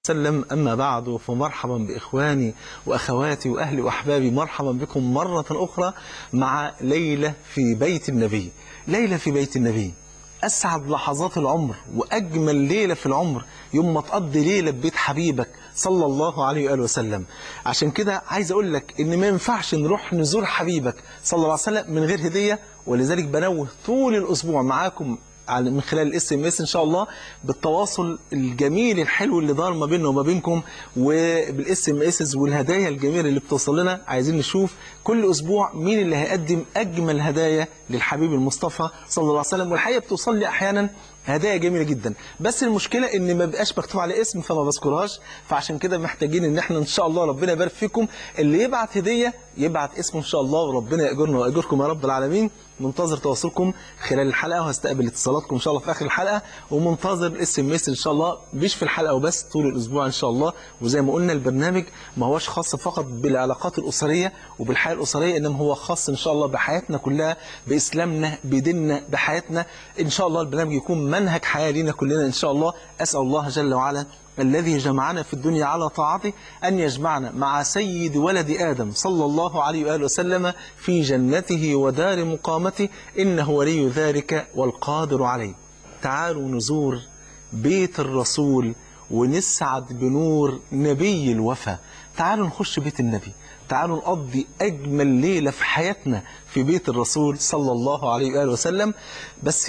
وسلم. أما بعد، فمرحبا بإخواني وأخواتي وأهلي وأحبابي، مرحبا بكم مرة أخرى مع ليلة في بيت النبي. ليلة في بيت النبي أسعد لحظات العمر وأجمل ليلة في العمر يوم ما تقضي ليلة ببيت حبيبك صلى الله عليه وآله وسلم. عشان كده عايز أقول لك إن ما ينفعش نروح نزور حبيبك صلى الله عليه وسلم من غير هدية، ولذلك بنوه طول الأسبوع معاكم من خلال الاس ام اس ان شاء الله بالتواصل الجميل الحلو اللي دار ما بيننا وما بينكم، وبالاس ام اس والهدايا الجميله اللي بتوصل لنا. عايزين نشوف كل اسبوع مين اللي هيقدم اجمل هدايا للحبيب المصطفى صلى الله عليه وسلم. والحقيقه بتوصل لي احيانا هدايا جميله جدا، بس المشكله ان ما بقاش مكتوب على اسم فما بذكرهاش، فعشان كده محتاجين ان احنا ان شاء الله ربنا يبارك فيكم اللي يبعت هديه يبعت اسمه ان شاء الله، وربنا ياجرنا واجركم يا رب العالمين. منتظر تواصلكم خلال الحلقه وهستقبل اتصالاتكم ان شاء الله في اخر الحلقه، ومنتظر الاس ام اس ان شاء الله مش في الحلقه وبس، طول الاسبوع ان شاء الله. وزي ما قلنا البرنامج ما هوش خاص فقط بالعلاقات الاسريه وبالحياه الاسريه، انما هو خاص ان شاء الله بحياتنا كلها، باسلامنا، بديننا، بحياتنا. ان شاء الله البرنامج يكون منهج حياه لينا كلنا ان شاء الله. اسال الله جل وعلا الذي جمعنا في الدنيا على طاعته أن يجمعنا مع سيد ولد آدم صلى الله عليه وآله وسلم في جنته ودار مقامته، إنه ولي ذلك والقادر عليه. تعالوا نزور بيت الرسول ونسعد بنور نبي الوفا. تعالوا نخش بيت النبي، تعالوا نقضي أجمل ليلة في حياتنا في بيت الرسول صلى الله عليه وآله وسلم. بس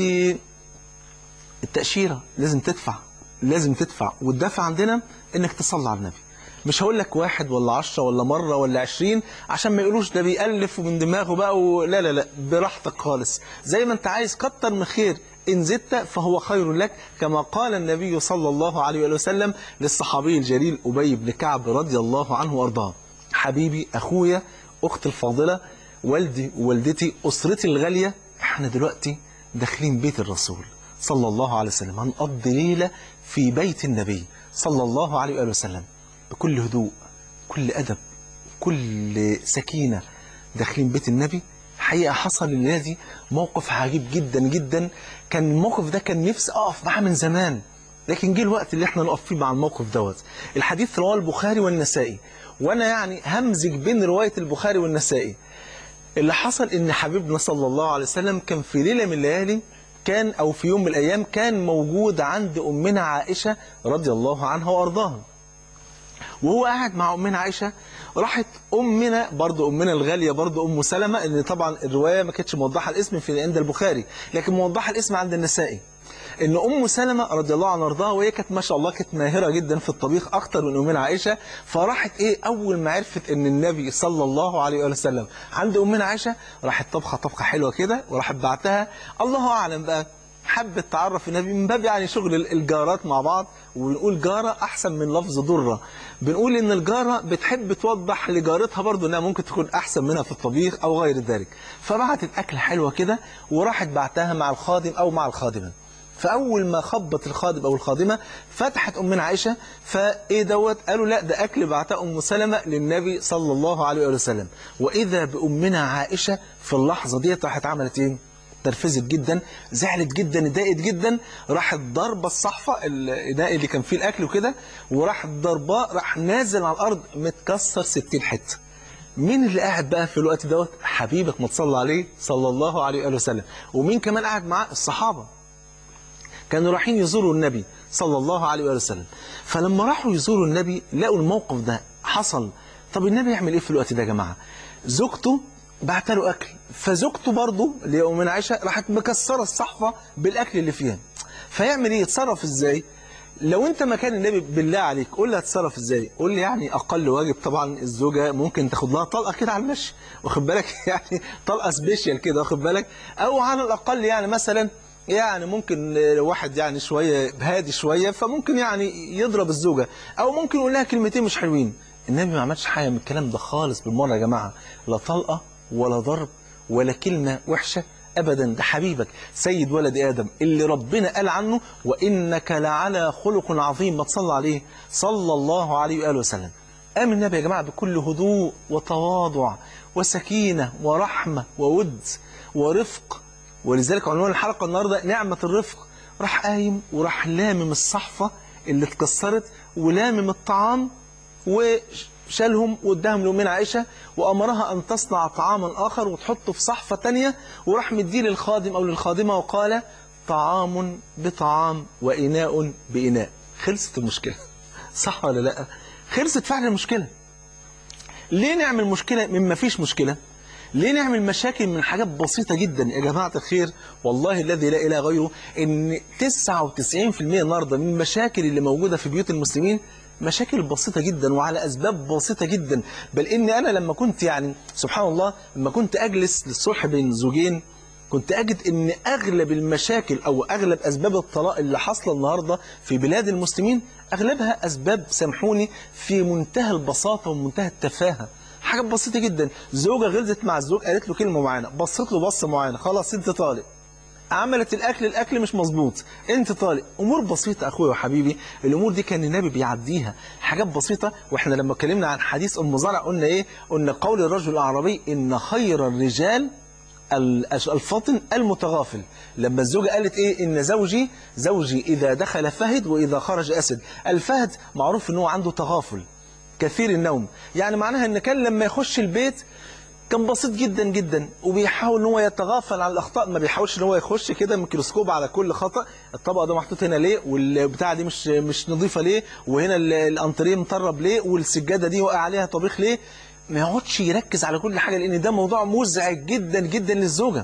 التأشيرة لازم تدفع، والدفع عندنا انك تصلي على النبي. مش هقول لك 1 ولا 10 ولا مرة ولا 20 عشان ما يقولوش ده بيألف من دماغه بقى لا لا لا، براحتك خالص زي ما انت عايز، كتر من خير. إن زدت فهو خير لك، كما قال النبي صلى الله عليه وسلم للصحابي الجليل أبي بن كعب رضي الله عنه وارضاه: حبيبي، أخويا، أختي الفاضلة، والدي ووالدتي، أسرتي الغالية، احنا دلوقتي داخلين بيت الرسول صلى الله عليه وسلم، هنقضي ليلة في بيت النبي صلى الله عليه وآله وسلم بكل هدوء، كل أدب، كل سكينة. داخلين بيت النبي. حقيقة حصل الليلة دي موقف عجيب جدا جدا، كان الموقف ده كان نفسي أقف معاه من زمان، لكن جه الوقت اللي احنا نقف فيه مع الموقف دوت. الحديث رواه البخاري والنسائي، وأنا يعني همزج بين رواية البخاري والنسائي. اللي حصل إن حبيبنا صلى الله عليه وسلم كان في ليلة من الليالي أو في يوم من الأيام كان موجود عند أمنا عائشة رضي الله عنها وأرضاها. وهو قاعد مع أمنا عائشة راحت أمنا الغالية أم سلمة، اللي طبعا الرواية ما كانتش موضحة الاسم في عند البخاري لكن موضحة الاسم عند النسائي، إن أم سلمة رضي الله عنها وأرضاها، وهي كانت ما شاء الله كانت ماهرة جدا في الطبيخ أكتر من أمنا عائشة. فراحت أول ما عرفت إن النبي صلى الله عليه وسلم عند أمنا عائشة راحت طبخة حلوة كده وراحت بعتها. الله أعلم بقى حبت تعرف النبي من باب يعني شغل الجارات مع بعض، ونقول جارة أحسن من لفظ ضرة، بنقول إن الجارة بتحب توضح لجارتها برضو إنها ممكن تكون أحسن منها في الطبيخ أو غير ذلك. فبعتت أكل حلوة كده وراحت بعتها مع الخادم أو مع الخادمة. فأول ما خبط الخادم أو الخادمة فتحت أمنا عائشة، فإيه دوت؟ قالوا لا ده أكل بعتها أم سلمة للنبي صلى الله عليه وسلم. وإذا بأمنا عائشة في اللحظة دي راحت عملت إيه؟ ترفزت جدا، زعلت جدا، اتضايقت جدا، راحت ضربة الصحفة الإناء اللي كان فيه الأكل وكده، وراحت ضرباه، راح نازل على الأرض متكسر 60 حتة. مين اللي قاعد بقى في الوقت دوت؟ حبيبك ما تصلى عليه صلى الله عليه وآله وسلم. ومين كمان قاعد معاه؟ الصحابة كانوا رايحين يزوروا النبي صلى الله عليه وآله وسلم. فلما راحوا يزوروا النبي لقوا الموقف ده حصل. طب النبي يعمل ايه في الوقت ده يا جماعة؟ زوجته بعت له اكل، فزوجته برضه اللي هي امنا عائشه راحت مكسره الصحفه بالاكل اللي فيها. فيعمل ايه؟ يتصرف ازاي؟ لو انت مكان النبي بالله عليك قول لي هتصرف ازاي؟ قول لي يعني اقل واجب طبعا الزوجه ممكن تاخد لها طلقه كده على المشي، واخد بالك؟ يعني طلقه سبيشال كده، واخد بالك؟ او على الاقل يعني مثلا يعني ممكن واحد يعني شويه هادي شويه فممكن يعني يضرب الزوجه، او ممكن يقول لها كلمتين مش حلوين. النبي ما عملش حاجه من الكلام ده خالص بالمره يا جماعه، لا طلقه ولا ضرب ولا كلمة وحشة أبدا. ده حبيبك سيد ولد آدم اللي ربنا قال عنه وإنك لعلى خلق عظيم، ما تصلى عليه صلى الله عليه وآله وسلم. قام النبي يا جماعة بكل هدوء وتواضع وسكينة ورحمة وود ورفق، ولذلك عنوان الحلقة النهاردة نعمة الرفق. راح قايم وراح لامم الصحفة اللي اتكسرت ولامم الطعام وشالهم واداهم لأمنا عائشة وأمرها أن تصنع طعاما آخر وتحطه في صحفة تانية وراح مديه للخادم أو للخادمة وقال طعام بطعام وإناء بإناء. خلصت المشكلة. صح ولا لا؟ خلصت فعلا المشكلة. ليه نعمل مشكلة مما فيش مشكلة؟ ليه نعمل مشاكل من حاجات بسيطة جدا يا جماعة الخير؟ والله الذي لا إله غيره إن 99% النهارده من المشاكل اللي موجودة في بيوت المسلمين مشاكل بسيطة جدا وعلى أسباب بسيطة جدا. بل إن أنا لما كنت يعني سبحان الله لما كنت أجلس للصلح بين زوجين كنت أجد إن أغلب المشاكل أو أغلب أسباب الطلاق اللي حاصلة النهاردة في بلاد المسلمين أغلبها أسباب سامحوني في منتهى البساطة ومنتهى التفاهة. حاجة بسيطة جدا. زوجة غلطت مع الزوج قالت له كلمة معينة بصت له بصة معينة خلاص أنت طالق. عملت الأكل مش مظبوط أنت طالق. أمور بسيطة أخويا وحبيبي. الأمور دي كان النبي بيعديها حاجات بسيطة. وإحنا لما اتكلمنا عن حديث أم زرع قلنا إيه؟ قلنا قول الرجل الأعرابي إن خير الرجال الفاطن المتغافل. لما الزوجة قالت ايه ان زوجي اذا دخل فهد واذا خرج اسد. الفهد معروف ان هو عنده تغافل كثير النوم. يعني معناها ان كان لما يخش البيت كان بسيط جدا جدا وبيحاول ان هو يتغافل عن الاخطاء. ما بيحاولش ان هو يخش كده ميكروسكوب على كل خطأ. الطبق ده محطوط هنا ليه والبتاعه دي مش نظيفه ليه وهنا الانتريه مطرب ليه والسجاده دي وقع عليها طبيخ ليه. ما يقعدش يركز على كل حاجة لأن ده موضوع مزعج جدا جدا للزوجة.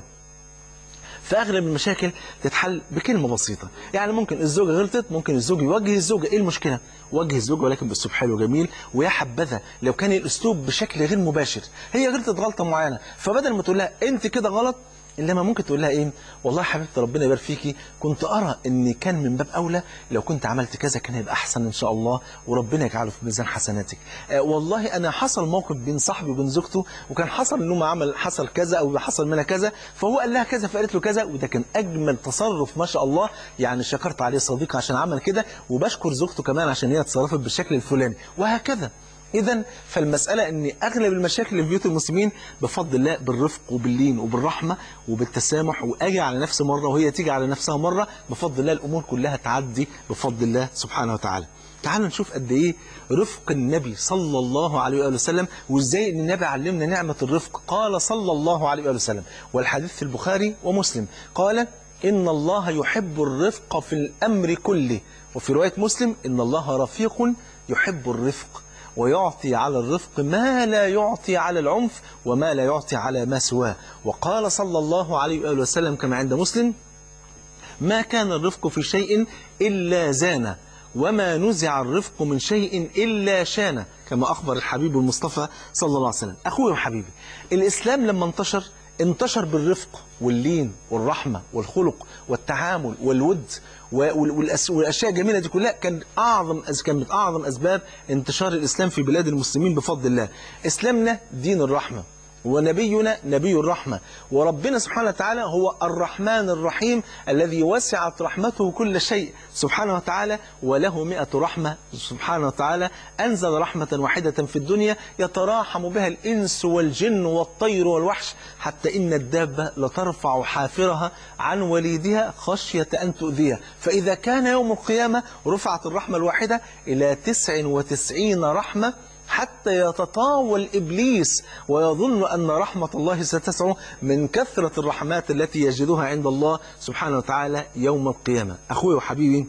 فأغلب المشاكل تتحل بكلمة بسيطة. يعني ممكن الزوجة غلطت ممكن الزوج يوجه الزوجة. إيه المشكلة؟ وجه الزوجة ولكن بأسلوب حلو وجميل. ويا حبذا لو كان الأسلوب بشكل غير مباشر. هي غلطت غلطة معينة فبدل ما تقول لها أنت كده غلط إنما ممكن تقول لها إيه؟ والله يا حبيبتي ربنا يبارك فيكي كنت أرى إن كان من باب أولى لو كنت عملت كذا كان هيبقى أحسن إن شاء الله وربنا يجعله في ميزان حسناتك. والله أنا حصل موقف بين صاحبي وبين زوجته وكان حصل إنه حصل كذا أو حصل منها كذا فهو قال لها كذا فقالت له كذا وده كان أجمل تصرف ما شاء الله. يعني شكرت عليه صديقي عشان عمل كده وبشكر زوجته كمان عشان هي اتصرفت بالشكل الفلاني وهكذا. إذا فالمسألة أن أغلب المشاكل اللي في بيوت المسلمين بفضل الله بالرفق وباللين وبالرحمة وبالتسامح وأجي على نفسي مرة وهي تيجي على نفسها مرة بفضل الله الأمور كلها تعدي بفضل الله سبحانه وتعالى. تعالوا نشوف قد إيه رفق النبي صلى الله عليه وآله وسلم وإزاي أن النبي علمنا نعمة الرفق. قال صلى الله عليه وآله وسلم والحديث في البخاري ومسلم قال إن الله يحب الرفق في الأمر كله. وفي رواية مسلم إن الله رفيق يحب الرفق ويعطي على الرفق ما لا يعطي على العنف وما لا يعطي على ما سواه. وقال صلى الله عليه وآله وسلم كما عند مسلم ما كان الرفق في شيء إلا زانه وما نزع الرفق من شيء إلا شانه كما أخبر الحبيب المصطفى صلى الله عليه وسلم. أخوي وحبيبي الإسلام لما انتشر بالرفق واللين والرحمة والخلق والتعامل والود والأشياء الجميلة دي كلها كانت من أعظم أسباب انتشار الإسلام في بلاد المسلمين بفضل الله. إسلامنا دين الرحمة ونبينا نبي الرحمة وربنا سبحانه وتعالى هو الرحمن الرحيم الذي وسعت رحمته كل شيء سبحانه وتعالى وله 100 رحمة سبحانه وتعالى. أنزل رحمة واحدة في الدنيا يتراحم بها الإنس والجن والطير والوحش حتى إن الدابة لترفع حافرها عن وليدها خشية أن تؤذيه. فإذا كان يوم القيامة رفعت الرحمة الواحدة إلى 99 رحمة حتى يتطاول إبليس ويظن أن رحمة الله ستسعه من كثرة الرحمات التي يجدها عند الله سبحانه وتعالى يوم القيامة. أخوي وحبيبي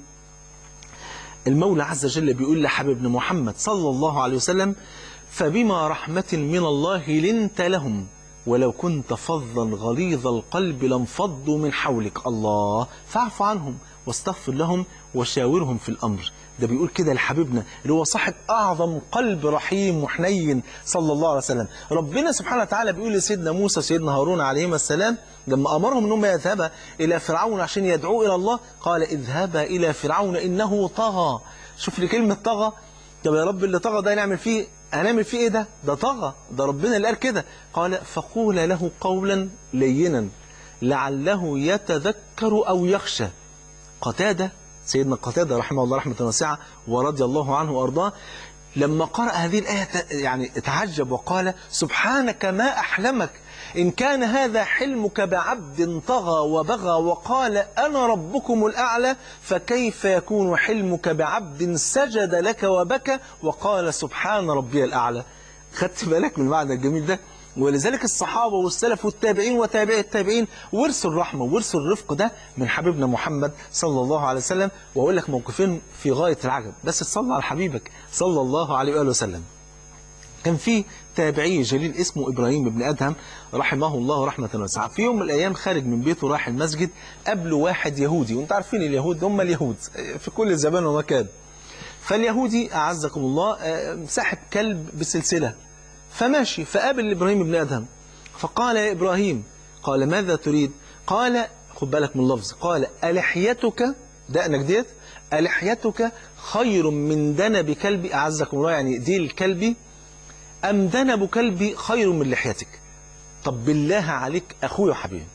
المولى عز وجل بيقول لحبيبنا محمد صلى الله عليه وسلم فبما رحمة من الله لنت لهم ولو كنت فظا غليظ القلب لانفضوا من حولك. الله فاعف عنهم واستغفر لهم وشاورهم في الأمر. ده بيقول كده لحبيبنا اللي هو صاحب أعظم قلب رحيم وحنين صلى الله عليه وسلم. ربنا سبحانه وتعالى بيقول لسيدنا موسى وسيدنا هارون عليهما السلام لما أمرهم أنهم يذهبا إلى فرعون عشان يدعوه إلى الله قال اذهبا إلى فرعون إنه طغى. شوف لي كلمة طغى. طب يا رب اللي طغى ده هنعمل فيه إيه؟ ده طغى. ده ربنا اللي قال كده. قال فقول له قولا لينا لعله يتذكر أو يخشى. قتادة سيدنا قتادة رحمه الله رحمة واسعة ورضي الله عنه وأرضاه لما قرأ هذه الآية يعني تعجب وقال سبحانك ما أحلمك، إن كان هذا حلمك بعبد طغى وبغى وقال أنا ربكم الأعلى، فكيف يكون حلمك بعبد سجد لك وبكى وقال سبحان ربي الأعلى. خدت بالك من المعنى الجميل ده؟ ولذلك الصحابة والسلف والتابعين وتابعي التابعين ورثوا الرحمة ورثوا الرفق ده من حبيبنا محمد صلى الله عليه وسلم. وأقول لك موقفين في غاية العجب، بس تصلى على حبيبك صلى الله عليه وآله وسلم. كان في تابعي جليل اسمه إبراهيم بن أدهم رحمه الله رحمة واسعة. في يوم من الأيام خارج من بيته راح المسجد، قبله واحد يهودي، وانت عارفين اليهود هم اليهود في كل زمان ومكان. فاليهودي أعزكم الله ساحب كلب بسلسلة، فماشي فقابل إبراهيم بن أدهم فقال يا إبراهيم، قال ماذا تريد؟ قال خد بالك من اللفظ، قال ألحيتك دقنك ديت ألحيتك خير من دنب كلبي، أعزكم الله يعني ديل كلبي، أم دنب كلبي خير من لحيتك؟ طب بالله عليك أخوي وحبيبي،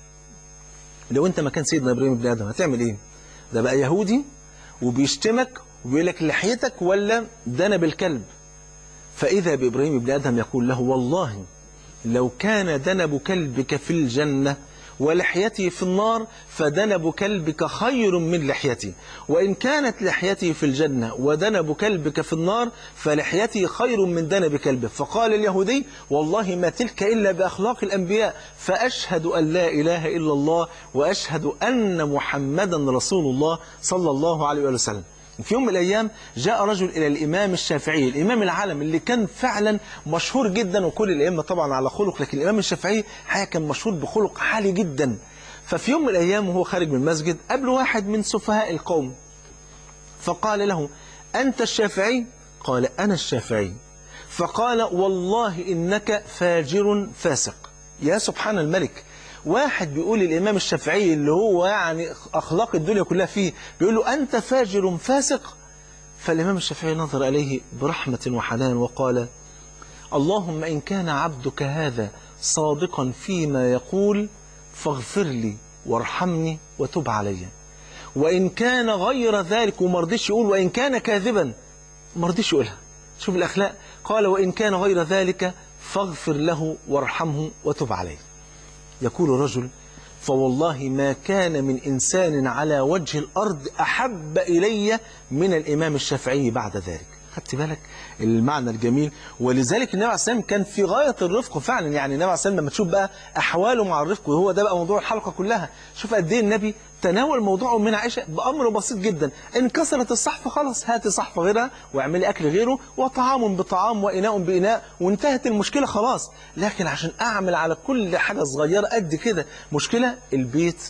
لو أنت مكان سيدنا إبراهيم بن أدهم هتعمل إيه؟ ده بقى يهودي وبيشتمك وبيقول لك لحيتك ولا دنب الكلب. فإذا بإبراهيم بن أدهم يقول له والله لو كان دنب كلبك في الجنة ولحيتي في النار فدنب كلبك خير من لحيتي، وإن كانت لحيتي في الجنة ودنب كلبك في النار فلحيتي خير من دنب كلبك. فقال اليهودي والله ما تلك إلا بأخلاق الأنبياء، فأشهد أن لا إله إلا الله وأشهد أن محمدا رسول الله صلى الله عليه وسلم. في يوم من الأيام جاء رجل إلى الإمام الشافعي، الإمام العالم اللي كان فعلا مشهور جدا، وكل الأئمة طبعا على خلق، لكن الإمام الشافعي حقيقة كان مشهور بخلق عالي جدا. ففي يوم من الأيام وهو خارج من المسجد قابل واحد من سفهاء القوم فقال له أنت الشافعي؟ قال أنا الشافعي. فقال والله إنك فاجر فاسق. يا سبحان الملك، واحد بيقول الإمام الشافعي اللي هو يعني أخلاق الدنيا كلها فيه بيقول له أنت فاجر فاسق. فالإمام الشافعي نظر إليه برحمة وحنان وقال اللهم إن كان عبدك هذا صادقا فيما يقول فاغفر لي وارحمني وتب علي، وإن كان غير ذلك، ومرضيش يقول وإن كان كاذبا، مرضيش يقولها. شوف الأخلاق، قال وإن كان غير ذلك فاغفر له وارحمه وتب عليه. يقول الرجل فوالله ما كان من إنسان على وجه الأرض أحب إلي من الإمام الشافعي بعد ذلك. خدت بالك المعنى الجميل؟ ولذلك النبي عليه الصلاة والسلام كان في غاية الرفق فعلا. يعني النبي عليه الصلاة والسلام لما تشوف بقى أحواله مع الرفق، وهو ده بقى موضوع الحلقة كلها، شوف قد إيه النبي تناول موضوعه من عائشة بأمر بسيط جدا. إن كسرت الصحفة خلاص هاتي صحفة غيرها واعملي أكل غيره، وطعام بطعام وإناء بإناء، وانتهت المشكلة خلاص. لكن عشان أعمل على كل حاجة صغيرة قد كده مشكلة، البيت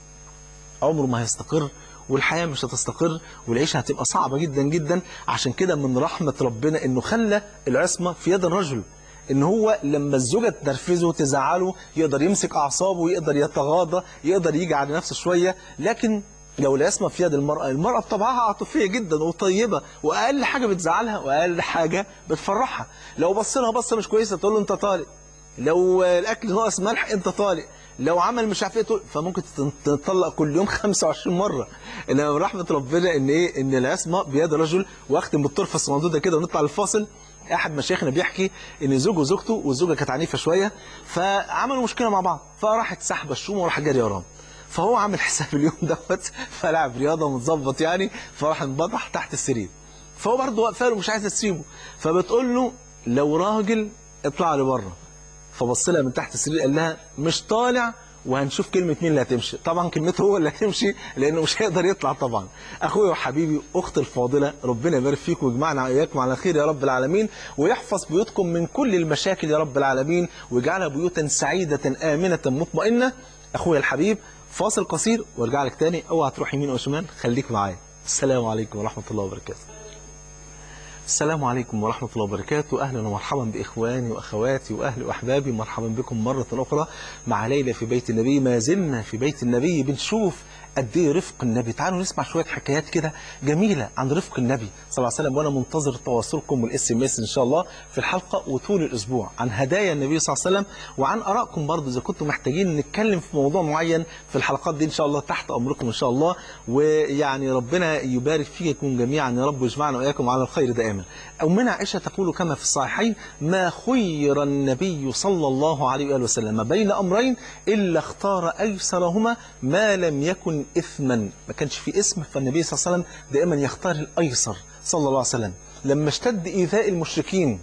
عمره ما هيستقر، والحياة مش هتستقر، والعيشة هتبقى صعبة جدا جدا. عشان كده من رحمة ربنا إنه خلى العصمة في يد الرجل، إن هو لما الزوجة تنرفزه تزعله يقدر يمسك أعصابه، يقدر يتغاضى، يقدر يجي على نفسه شوية. لكن لو العصمة في يد المرأة بطبعها عاطفية جدا وطيبة، وأقل حاجة بتزعلها وأقل حاجة بتفرحها. لو بص لها بصة مش كويسة تقول له أنت طالق، لو الأكل ناقص ملح أنت طالق، لو عمل مش عارف ايه فممكن تطلق كل يوم 25 مرة. انما رحمة ربنا ان ايه، ان العصمة بيد الرجل. واختم بالطرفة الصندوق ده كده ونطلع للفاصل. احد مشايخنا بيحكي ان زوجه وزوجته، والزوجة كانت عنيفة شوية، فعملوا مشكلة مع بعض، فراحت سحبة الشومة وراح جاري وراهم. فهو عامل حساب اليوم دوت، فلعب رياضة ومتظبط يعني، فراح انبطح تحت السرير. فهو برضه واقفه له مش عايز تسيبه، فبتقول له لو راجل اطلع لي بره. فبص لها من تحت السرير قال لها مش طالع، وهنشوف كلمة مين اللي هتمشي. طبعا كلمته هو اللي هتمشي لأنه مش هيقدر يطلع طبعا. أخوي وحبيبي أختي الفاضلة، ربنا يبارك فيكم ويجمعنا وإياكم على خير يا رب العالمين، ويحفظ بيوتكم من كل المشاكل يا رب العالمين، ويجعلها بيوتا سعيدة آمنة مطمئنة. أخوي الحبيب فاصل قصير وارجع لك تاني، اوعى تروح يمين أو شمال، خليك معايا. السلام عليكم ورحمة الله وبركاته. السلام عليكم ورحمة الله وبركاته. أهلا ومرحبا بإخواني وأخواتي وأهلي وأحبابي، مرحبا بكم مرة أخرى مع ليلة في بيت النبي. ما زلنا في بيت النبي بنشوف قد ايه رفق النبي. تعالوا نسمع شويه حكايات كده جميله عن رفق النبي صلى الله عليه وسلم، وانا منتظر تواصلكم والاس ام اس ان شاء الله في الحلقه وطول الاسبوع عن هدايا النبي صلى الله عليه وسلم، وعن ارائكم برضه اذا كنتم محتاجين نتكلم في موضوع معين في الحلقات دي ان شاء الله تحت امركم ان شاء الله. ويعني ربنا يبارك فيكم جميعا يا رب ويجمعنا واياكم على الخير دائما. امنا عائشه تقول كما في الصحيحين: ما خير النبي صلى الله عليه واله وسلم بين امرين الا اختار ايسرهما ما لم يكن اثما. ما كانش في اسم، فالنبي صلى الله عليه وسلم دائما يختار الايسر صلى الله عليه وسلم. لما اشتد ايذاء المشركين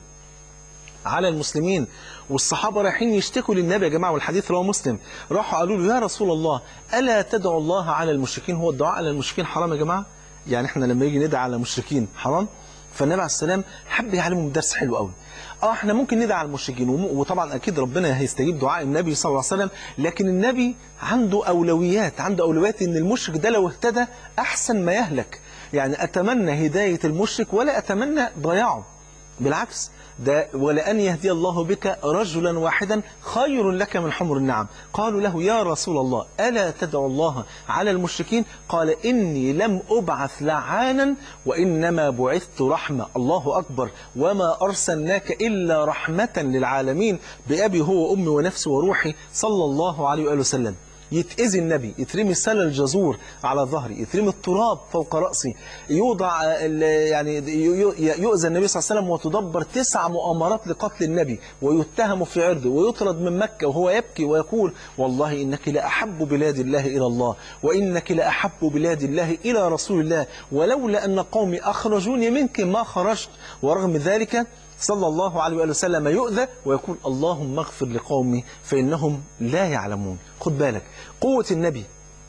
على المسلمين والصحابة رايحين يشتكوا للنبي يا جماعة، والحديث رواه مسلم، راحوا قالوا له: يا رسول الله ألا تدعو الله على المشركين؟ هو الدعاء على المشركين حرام يا جماعة؟ يعني احنا لما يجي ندعي على المشركين حرام؟ فالنبي عليه السلام حب يعلمهم درس حلو قوي. احنا ممكن ندعي على المشركين وطبعا اكيد ربنا هيستجيب دعاء النبي صلى الله عليه وسلم، لكن النبي عنده اولويات، ان المشرك ده لو اهتدى احسن ما يهلك. يعني اتمنى هداية المشرك ولا اتمنى ضياعه، بالعكس ده ولأن يهدي الله بك رجلا واحدا خير لك من حمر النعم. قالوا له: يا رسول الله ألا تدعو الله على المشركين؟ قال: إني لم أبعث لعانا وإنما بعثت رحمة. الله أكبر، وما أرسلناك إلا رحمة للعالمين، بأبي هو وأمي ونفسي وروحي صلى الله عليه وآله وسلم. يتأذي النبي، يترمي سل الجزور على ظهري، يترمي التراب فوق رأسي، يوضع يعني يؤذى النبي صلى الله عليه وسلم وتدبر 9 مؤامرات لقتل النبي، ويتهم في عرضه ويطرد من مكة وهو يبكي ويقول: والله إنك لأحب بلاد الله إلى الله، وإنك لأحب بلاد الله إلى رسول الله، ولولا أن قومي أخرجوني منك ما خرجت. ورغم ذلك صلى الله عليه وآله وسلم يؤذى ويقول: اللهم اغفر لقومي فإنهم لا يعلمون. خد بالك قوة النبي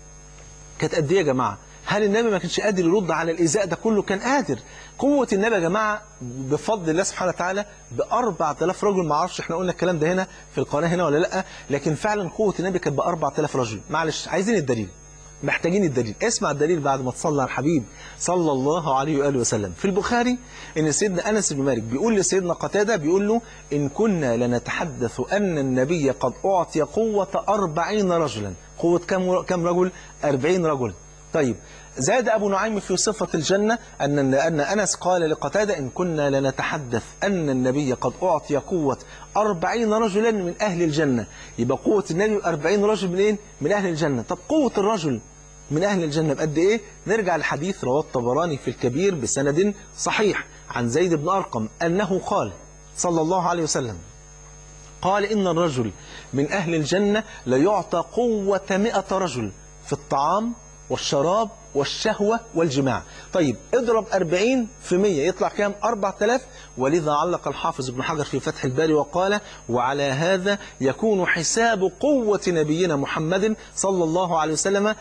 كانت قد ايه يا جماعة؟ هل النبي ما كانش قادر يرد على الإيذاء ده كله؟ كان قادر. قوة النبي يا جماعة بفضل الله سبحانه وتعالى ب4000 رجل. ما اعرفش احنا قلنا الكلام ده هنا في القناة هنا ولا لا، لكن فعلا قوة النبي كانت ب4000 رجل. معلش عايزين الدليل، محتاجين الدليل. اسمع الدليل بعد ما تصلي على الحبيب صلى الله عليه وآله وسلم. في البخاري ان سيدنا أنس بن مالك بيقول لسيدنا قتادة، بيقول له: إن كنا لنتحدث أن النبي قد أعطي قوة 40 رجلا. قوة كم رجل؟ 40 رجل. طيب زاد أبو نعيم في صفة الجنة أن أنس قال لقتادة: إن كنا لنتحدث أن النبي قد أعطي قوة 40 رجلا من أهل الجنة. يبقى قوة النبي 40 رجل منين؟ من أهل الجنة. طب قوة الرجل من أهل الجنة بقد إيه؟ نرجع لحديث رواه الطبراني في الكبير بسند صحيح عن زيد بن أرقم أنه قال صلى الله عليه وسلم: قال: إن الرجل من أهل الجنة ليعطى قوة 100 رجل في الطعام والشراب والشهوة والجماع. طيب اضرب 40 في 100 يطلع كام؟ 4000. ولذا علق الحافظ ابن حجر في فتح الباري وقال: وعلى هذا يكون حساب قوة نبينا محمد صلى الله عليه وسلم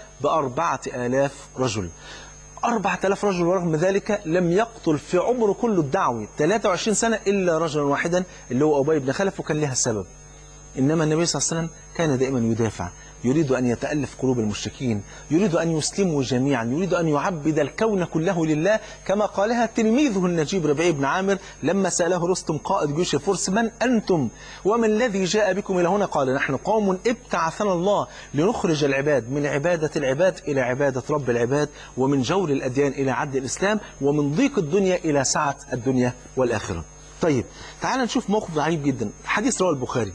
ب4000 رجل. 4000 رجل، ورغم ذلك لم يقتل في عمره كله الدعوي 23 سنة إلا رجلا واحدا اللي هو أبي بن خلف، وكان لها سبب. إنما النبي صلى الله عليه وسلم كان دائما يدافع، يريد أن يتألف قلوب المشركين، يريد أن يسلموا جميعا، يريد أن يعبد الكون كله لله، كما قالها تلميذه النجيب ربيع بن عامر لما سأله رستم قائد جيوش الفرس: من أنتم وما الذي جاء بكم إلى هنا؟ قال: نحن قوم ابتعثنا الله لنخرج العباد من عبادة العباد إلى عبادة رب العباد، ومن جور الأديان إلى عدل الإسلام، ومن ضيق الدنيا إلى سعة الدنيا والآخرة. طيب تعال نشوف موقف عجيب جدا. حديث رواه البخاري.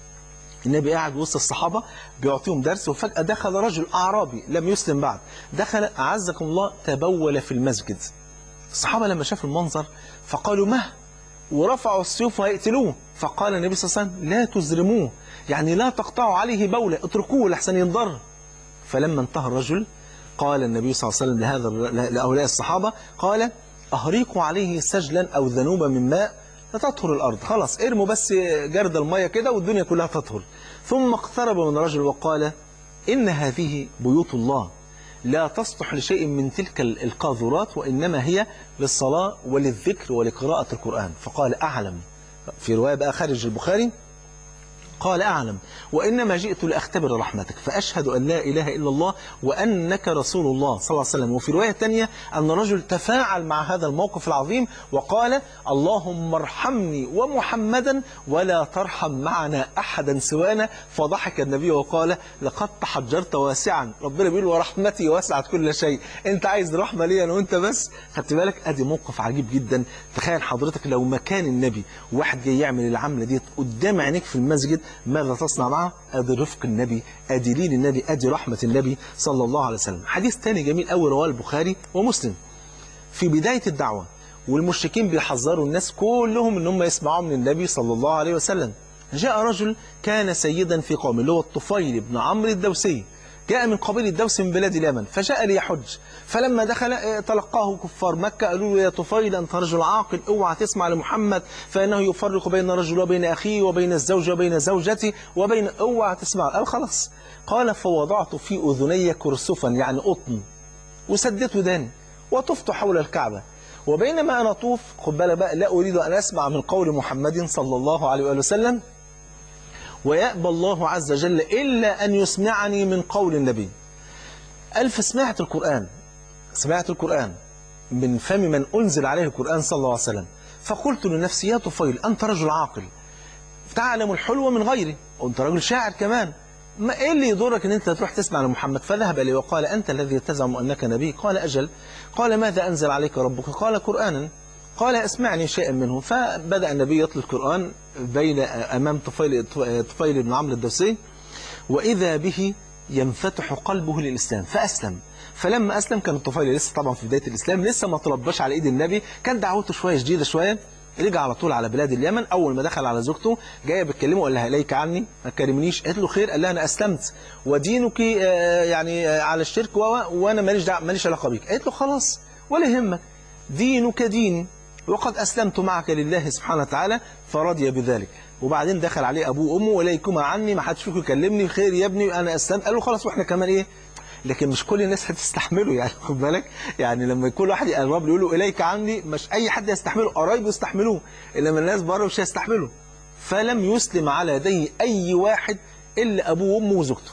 النبي قاعد وسط الصحابة بيعطيهم درس، وفجأة دخل رجل أعرابي لم يسلم بعد، دخل أعزكم الله تبول في المسجد. الصحابة لما شافوا المنظر فقالوا: مه، ورفعوا السيوف وهيقتلوه. فقال النبي صلى الله عليه وسلم: لا تزرموه، يعني لا تقطعوا عليه بولة، اتركوه لحسن ينضر. فلما انتهى الرجل قال النبي صلى الله عليه وسلم لهؤلاء الصحابة، قال: أهريقوا عليه سجلا أو ذنوبا من ماء تطهر الأرض. خلاص ارموا بس جرد المية كده والدنيا كلها تطهر. ثم اقترب من الرجل وقال: إن هذه بيوت الله لا تصلح لشيء من تلك القاذورات، وإنما هي للصلاة وللذكر ولقراءة القرآن. فقال: أعلم. في رواية بقى خارج البخاري: قال أعلم، وإنما جئت لأختبر رحمتك، فأشهد أن لا إله إلا الله وأنك رسول الله صلى الله عليه وسلم. وفي رواية تانية أن الرجل تفاعل مع هذا الموقف العظيم وقال: اللهم ارحمني ومحمدا ولا ترحم معنا أحدا سوانا. فضحك النبي وقال: لقد تحجرت واسعا. ربنا بيقول: ورحمتي وسعت كل شيء. أنت عايز رحمة لي أنا وأنت بس؟ خدت بالك؟ أدي موقف عجيب جدا. تخيل حضرتك لو مكان النبي واحد جاي يعمل العملة دي قدام عينيك في المسجد، ماذا تصنع معه؟ ادي رفق النبي، ادي لين النبي، ادي رحمة النبي صلى الله عليه وسلم. حديث تاني جميل قوي رواه البخاري ومسلم في بداية الدعوة، والمشركين بيحذروا الناس كلهم ان هم يسمعوا من النبي صلى الله عليه وسلم. جاء رجل كان سيدا في قومه اللي هو الطفيل بن عمرو الدوسي، جاء من قبيل الدوس من بلاد اليمن، فجاء ليحج. فلما دخل تلقاه كفار مكة، قالوا له: يا طفيل أنت رجل عاقل، اوعى تسمع لمحمد فإنه يفرق بين الرجل وبين أخيه وبين الزوج وبين زوجته وبين، اوعى تسمع. قال: خلاص. قال: فوضعت في أذني كرسفا، يعني قطن، وسدت وداني وطفت حول الكعبة، وبينما أنا أطوف، خد بالك بقى، لا أريد أن أسمع من قول محمد صلى الله عليه وآله وسلم، ويأبى الله عز وجل إلا أن يسمعني من قول النبي. ألف سمعت القرآن من فم من أنزل عليه القرآن صلى الله عليه وسلم، فقلت لنفسي: يا طفيل أنت رجل عاقل تعلم الحلو من غيري، وأنت رجل شاعر كمان، ما إيه اللي يضرك أن أنت تروح تسمع لمحمد؟ فذهب لي وقال: أنت الذي تزعم أنك نبي؟ قال: أجل. قال: ماذا أنزل عليك ربك؟ قال: قرآنا. قال: اسمعني شيئا منه. فبدأ النبي يتلو القرآن أمام طفيل بن عمرو الدوسي، وإذا به ينفتح قلبه للإسلام فأسلم. فلما أسلم كان الطفيل لسه طبعا في بداية الإسلام، لسه ما ترباش على إيد النبي، كان دعوته شوية جديدة شوية. رجع على طول على بلاد اليمن. أول ما دخل على زوجته جاية بتكلمه، قال لها: إليك عني، ما تكلمنيش. قالت له: خير. قال لها: أنا أسلمت ودينك يعني على الشرك وأنا ماليش علاقة بيك. قالت له: خلاص ولا يهمك، دينك ديني وقد أسلمت معك لله سبحانه وتعالى. فرضي بذلك. وبعدين دخل عليه أبوه وأمه: وإليكما عني، ما حدش فيكم يكلمني، خير يا ابني أنا أسلمت. قال له: خلاص وإحنا كمان إيه. لكن مش كل الناس هتستحمله، يعني خد بالك، يعني لما كل واحد يقرب له يقول له إليك عني، مش أي حد يستحمله، قرايبه يستحملوه، إنما الناس بره مش هيستحمله. فلم يسلم على يديه أي واحد إلا أبوه وأمه وزوجته.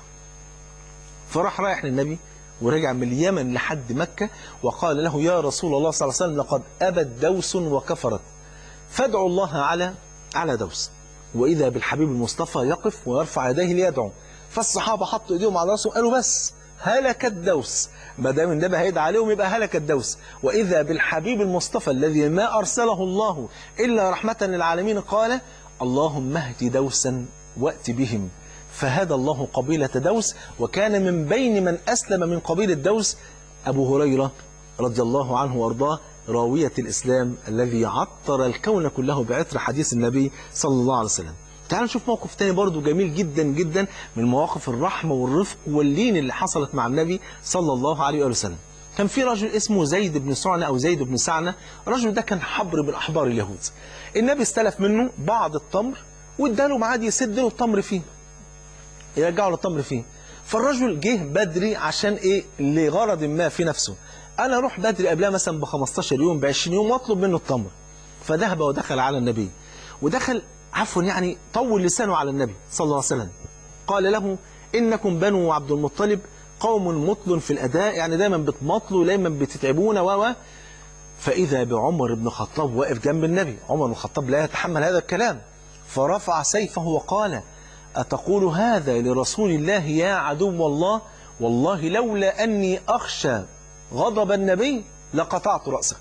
فراح رايح للنبي ورجع من اليمن لحد مكة وقال له: يا رسول الله صلى الله عليه وسلم، لقد أبت دوس وكفرت، فادعوا الله على دوس. وإذا بالحبيب المصطفى يقف ويرفع يديه ليدعو. فالصحابة حطوا إيديهم على رأسهم قالوا: بس هلك الدوس، ما دام النبي هيدعى عليهم يبقى هلك الدوس. وإذا بالحبيب المصطفى الذي ما أرسله الله إلا رحمة للعالمين قال: اللهم اهد دوسا وأت بهم. فهدى الله قبيلة دوس، وكان من بين من أسلم من قبيلة دوس أبو هريرة رضي الله عنه وأرضاه، راوية الإسلام الذي عطر الكون كله بعطر حديث النبي صلى الله عليه وسلم. تعالوا نشوف موقف تاني برضو جميل جدا جدا من مواقف الرحمة والرفق واللين اللي حصلت مع النبي صلى الله عليه وسلم. كان في رجل اسمه زيد بن سعنة أو زيد بن سعنة. الرجل ده كان حبر من أحبار اليهود. النبي استلف منه بعض التمر واداله معاد يسد له التمر فيه، يرجعوا له التمر فيه. فالرجل جه بدري عشان ايه؟ لغرض ما في نفسه، انا اروح بدري قبلها مثلا ب 15 يوم ب20 يوم واطلب منه التمر. فذهب ودخل على النبي، ودخل عفوا يعني طول لسانه على النبي صلى الله عليه وسلم. قال له: انكم بنو عبد المطلب قوم مطل في الاداء، يعني دايما بتمطلوا، دايما بتتعبون فاذا بعمر بن الخطاب واقف جنب النبي. عمر بن الخطاب لا يتحمل هذا الكلام، فرفع سيفه وقال: أتقول هذا لرسول الله يا عدو الله؟ والله لولا أني أخشى غضب النبي لقطعت رأسه.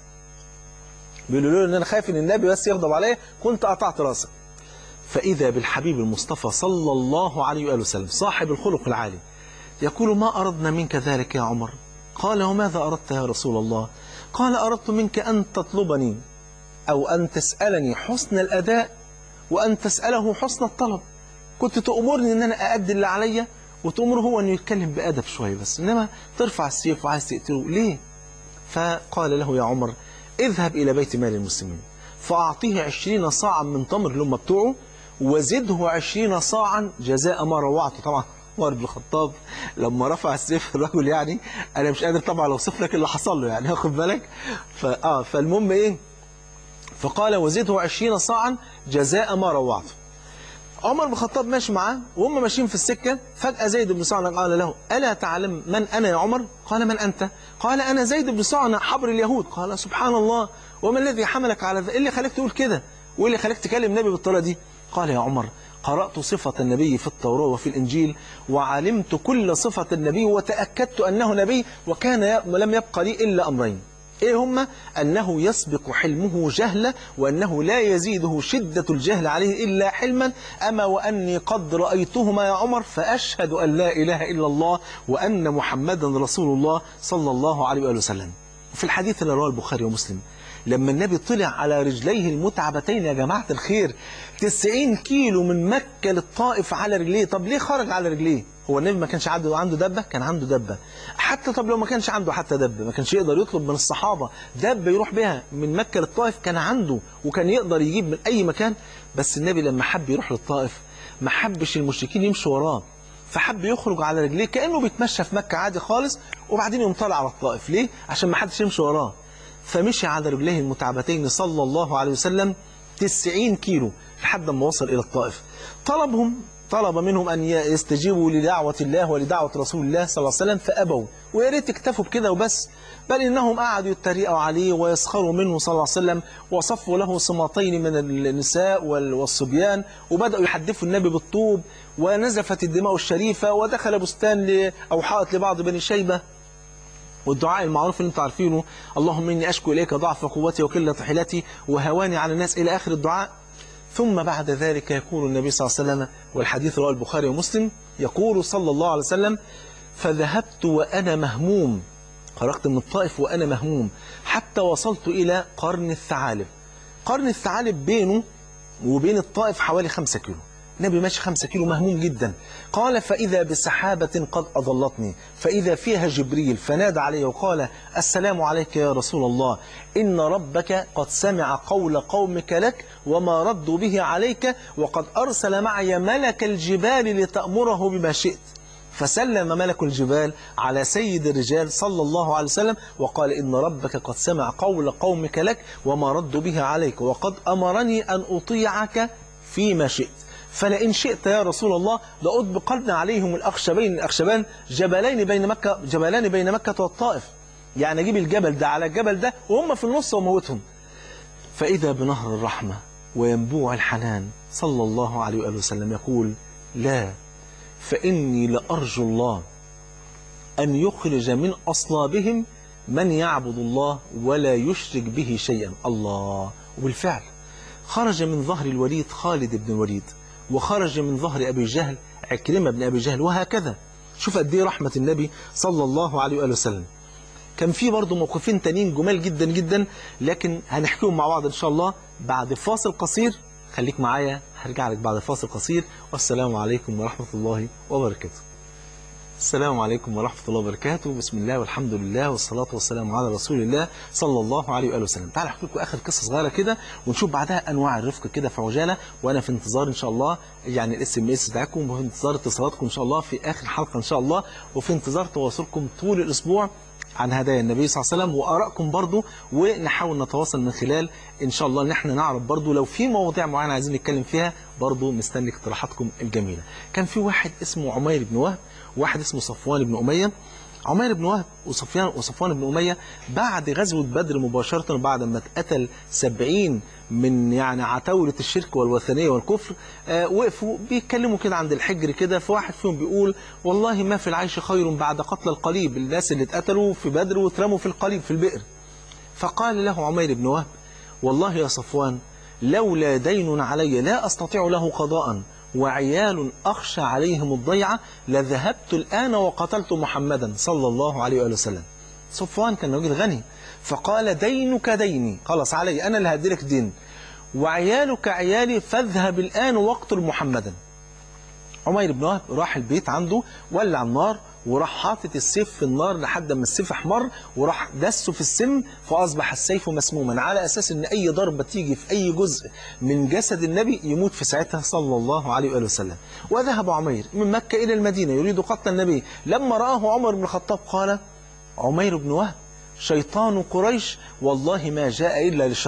بيقولوا له إن أنا خايف إن النبي بس يغضب عليه كنت قطعت رأسه. فإذا بالحبيب المصطفى صلى الله عليه وآله وسلم صاحب الخلق العالي يقول: ما أردنا منك ذلك يا عمر. قال: وماذا أردت يا رسول الله؟ قال: أردت منك أن تطلبني أو أن تسألني حسن الأداء وأن تسأله حسن الطلب. كنت تأمرني ان انا أأدي اللي عليا وتأمره هو انه يتكلم بأدب شوية بس، انما ترفع السيف وعايز تقتله ليه؟ فقال له: يا عمر اذهب الى بيت مال المسلمين فأعطيه 20 صاعا من تمر اللي هم بتوعه، وزده 20 صاعا جزاء ما روعته. طبعا عمر بن الخطاب لما رفع السيف الرجل، يعني انا مش قادر طبعا اوصف لك اللي حصل له، يعني واخد بالك. فالمهم ايه؟ فقال: وزده 20 صاعا جزاء ما روعته. عمر بن الخطاب ماشي معاه وهم ماشيين في السكة، فجأة زيد بن سعنة قال له: ألا تعلم من أنا يا عمر؟ قال: من أنت؟ قال: أنا زيد بن سعنة حبر اليهود. قال: سبحان الله، وما الذي حملك على ذلك؟ إيه اللي خليك تقول كده؟ وإيه اللي خليك تكلم النبي بالطريقة دي؟ قال: يا عمر، قرأت صفة النبي في التوراة وفي الإنجيل، وعلمت كل صفة النبي، وتأكدت أنه نبي، وكان لم يبقى لي إلا أمرين. إيه هما؟ أنه يسبق حلمه جهلا، وأنه لا يزيده شدة الجهل عليه إلا حلما. أما وأني قد رأيتهما يا عمر، فأشهد أن لا إله إلا الله وأن محمدا رسول الله صلى الله عليه وآله وسلم. في الحديث اللي رواه البخاري ومسلم، لما النبي طلع على رجليه المتعبتين يا جماعة الخير، 90 كيلو من مكة للطائف على رجليه. طب ليه خرج على رجليه؟ هو النبي ما كانش عنده دبة؟ كان عنده دبة. حتى طب لو ما كانش عنده حتى دبة، ما كانش يقدر يطلب من الصحابة دبة يروح بها من مكة للطائف؟ كان عنده، وكان يقدر يجيب من أي مكان. بس النبي لما حب يروح للطائف ما حبش المشركين يمشوا وراه، فحب يخرج على رجليه كأنه بيتمشى في مكة عادي خالص، وبعدين يقوم طالع على الطائف. ليه؟ عشان ما حدش يمشي وراه. فمشي على رجليه المتعبتين صلى الله عليه وسلم 90 كيلو لحد ما وصل إلى الطائف. طلب منهم أن يستجيبوا لدعوة الله ولدعوة رسول الله صلى الله عليه وسلم، فأبوا. ويا ريت اكتفوا بكده وبس، بل إنهم قعدوا يتريقوا عليه ويسخروا منه صلى الله عليه وسلم، وصفوا له صماتين من النساء والصبيان، وبدأوا يحدفوا النبي بالطوب، ونزفت الدماء الشريفة، ودخل بستان أو حائط لبعض بني شيبة. والدعاء المعروف اللي انتم عارفينه: اللهم إني أشكو إليك ضعف قوتي وقلة حيلتي وهواني على الناس، إلى آخر الدعاء. ثم بعد ذلك يقول النبي صلى الله عليه وسلم، والحديث رواه البخاري ومسلم، يقول صلى الله عليه وسلم: فذهبت وأنا مهموم، خرجت من الطائف وأنا مهموم، حتى وصلت إلى قرن الثعالب. قرن الثعالب بينه وبين الطائف حوالي 5 كيلو. النبي ماشي 5 كيلو مهموم جدا. قال: فإذا بسحابة قد أضلتني، فإذا فيها جبريل، فنادى عليه وقال: السلام عليك يا رسول الله، إن ربك قد سمع قول قومك لك وما ردوا به عليك، وقد أرسل معي ملك الجبال لتأمره بما شئت. فسلم ملك الجبال على سيد الرجال صلى الله عليه وسلم وقال: إن ربك قد سمع قول قومك لك وما ردوا به عليك، وقد أمرني أن أطيعك فيما شئت، فلئن شئت يا رسول الله لأطبقن عليهم الأخشبان جبلان بين مكة والطائف. يعني أجيب الجبل ده على الجبل ده وهم في النص وموتهم. فإذا بنهر الرحمة وينبوع الحنان صلى الله عليه وآله وسلم يقول: لا، فإني لأرجو الله أن يخرج من أصلابهم من يعبد الله ولا يشرك به شيئا. الله. وبالفعل خرج من ظهر الوليد خالد بن الوليد، وخرج من ظهر أبي جهل عكرمة بن أبي جهل، وهكذا. شوف قد ايه رحمة النبي صلى الله عليه وآله وسلم. كان في برضه موقفين تانيين جمال جدا جدا، لكن هنحكيهم مع بعض إن شاء الله بعد فاصل قصير. خليك معايا، هرجع لك بعد فاصل قصير. والسلام عليكم ورحمة الله وبركاته. السلام عليكم ورحمة الله وبركاته. بسم الله والحمد لله والصلاة والسلام على رسول الله صلى الله عليه وآله وسلم. تعالوا أحكي لكم آخر قصة صغيرة كده، ونشوف بعدها أنواع الرفق كده في عجالة. وأنا في انتظار إن شاء الله يعني الSMS بتاعكم، وفي انتظار اتصالاتكم إن شاء الله في آخر حلقة إن شاء الله، وفي انتظار تواصلكم طول الأسبوع عن هدايا النبي صلى الله عليه وسلم وآرائكم برضو، ونحاول نتواصل من خلال إن شاء الله إن احنا نعرف برضو لو في مواضيع معينة عايزين نتكلم فيها، برضو مستني اقتراحاتكم الجميلة. كان في واحد اسمه عمير بن وهب، وواحد اسمه صفوان بن أمية. عمير بن وهب وصفوان بن أمية بعد غزوة بدر مباشرة، بعد ما اتقتل 70 من يعني عتاولة الشرك والوثنية والكفر، وقفوا بيتكلموا كده عند الحجر كده، فواحد فيهم بيقول: والله ما في العيش خير بعد قتل القليب، الناس اللي اتقتلوا في بدر واترموا في القليب في البئر. فقال له عمير بن وهب: والله يا صفوان، لولا دين علي لا أستطيع له قضاء، وعيال أخشى عليهم الضيعة، لذهبت الآن وقتلت محمدا صلى الله عليه وآله وسلم. صفوان كان راجل غني، فقال: دينك ديني، خلاص علي، أنا اللي هديلك دين، وعيالك عيالي، فاذهب الآن واقتل محمدا. عمير بن وهب راح البيت عنده، ولع النار، وراح حاطط السيف في النار لحد ما السيف احمر، وراح دسه في السم، فأصبح السيف مسموما، على أساس أن أي ضربة تيجي في أي جزء من جسد النبي يموت في ساعتها صلى الله عليه وآله وسلم. وذهب عمير من مكة إلى المدينة يريد قتل النبي. لما رآه عمر بن الخطاب قال: عمير بن وهب شيطان قريش، والله ما جاء إلا لشر،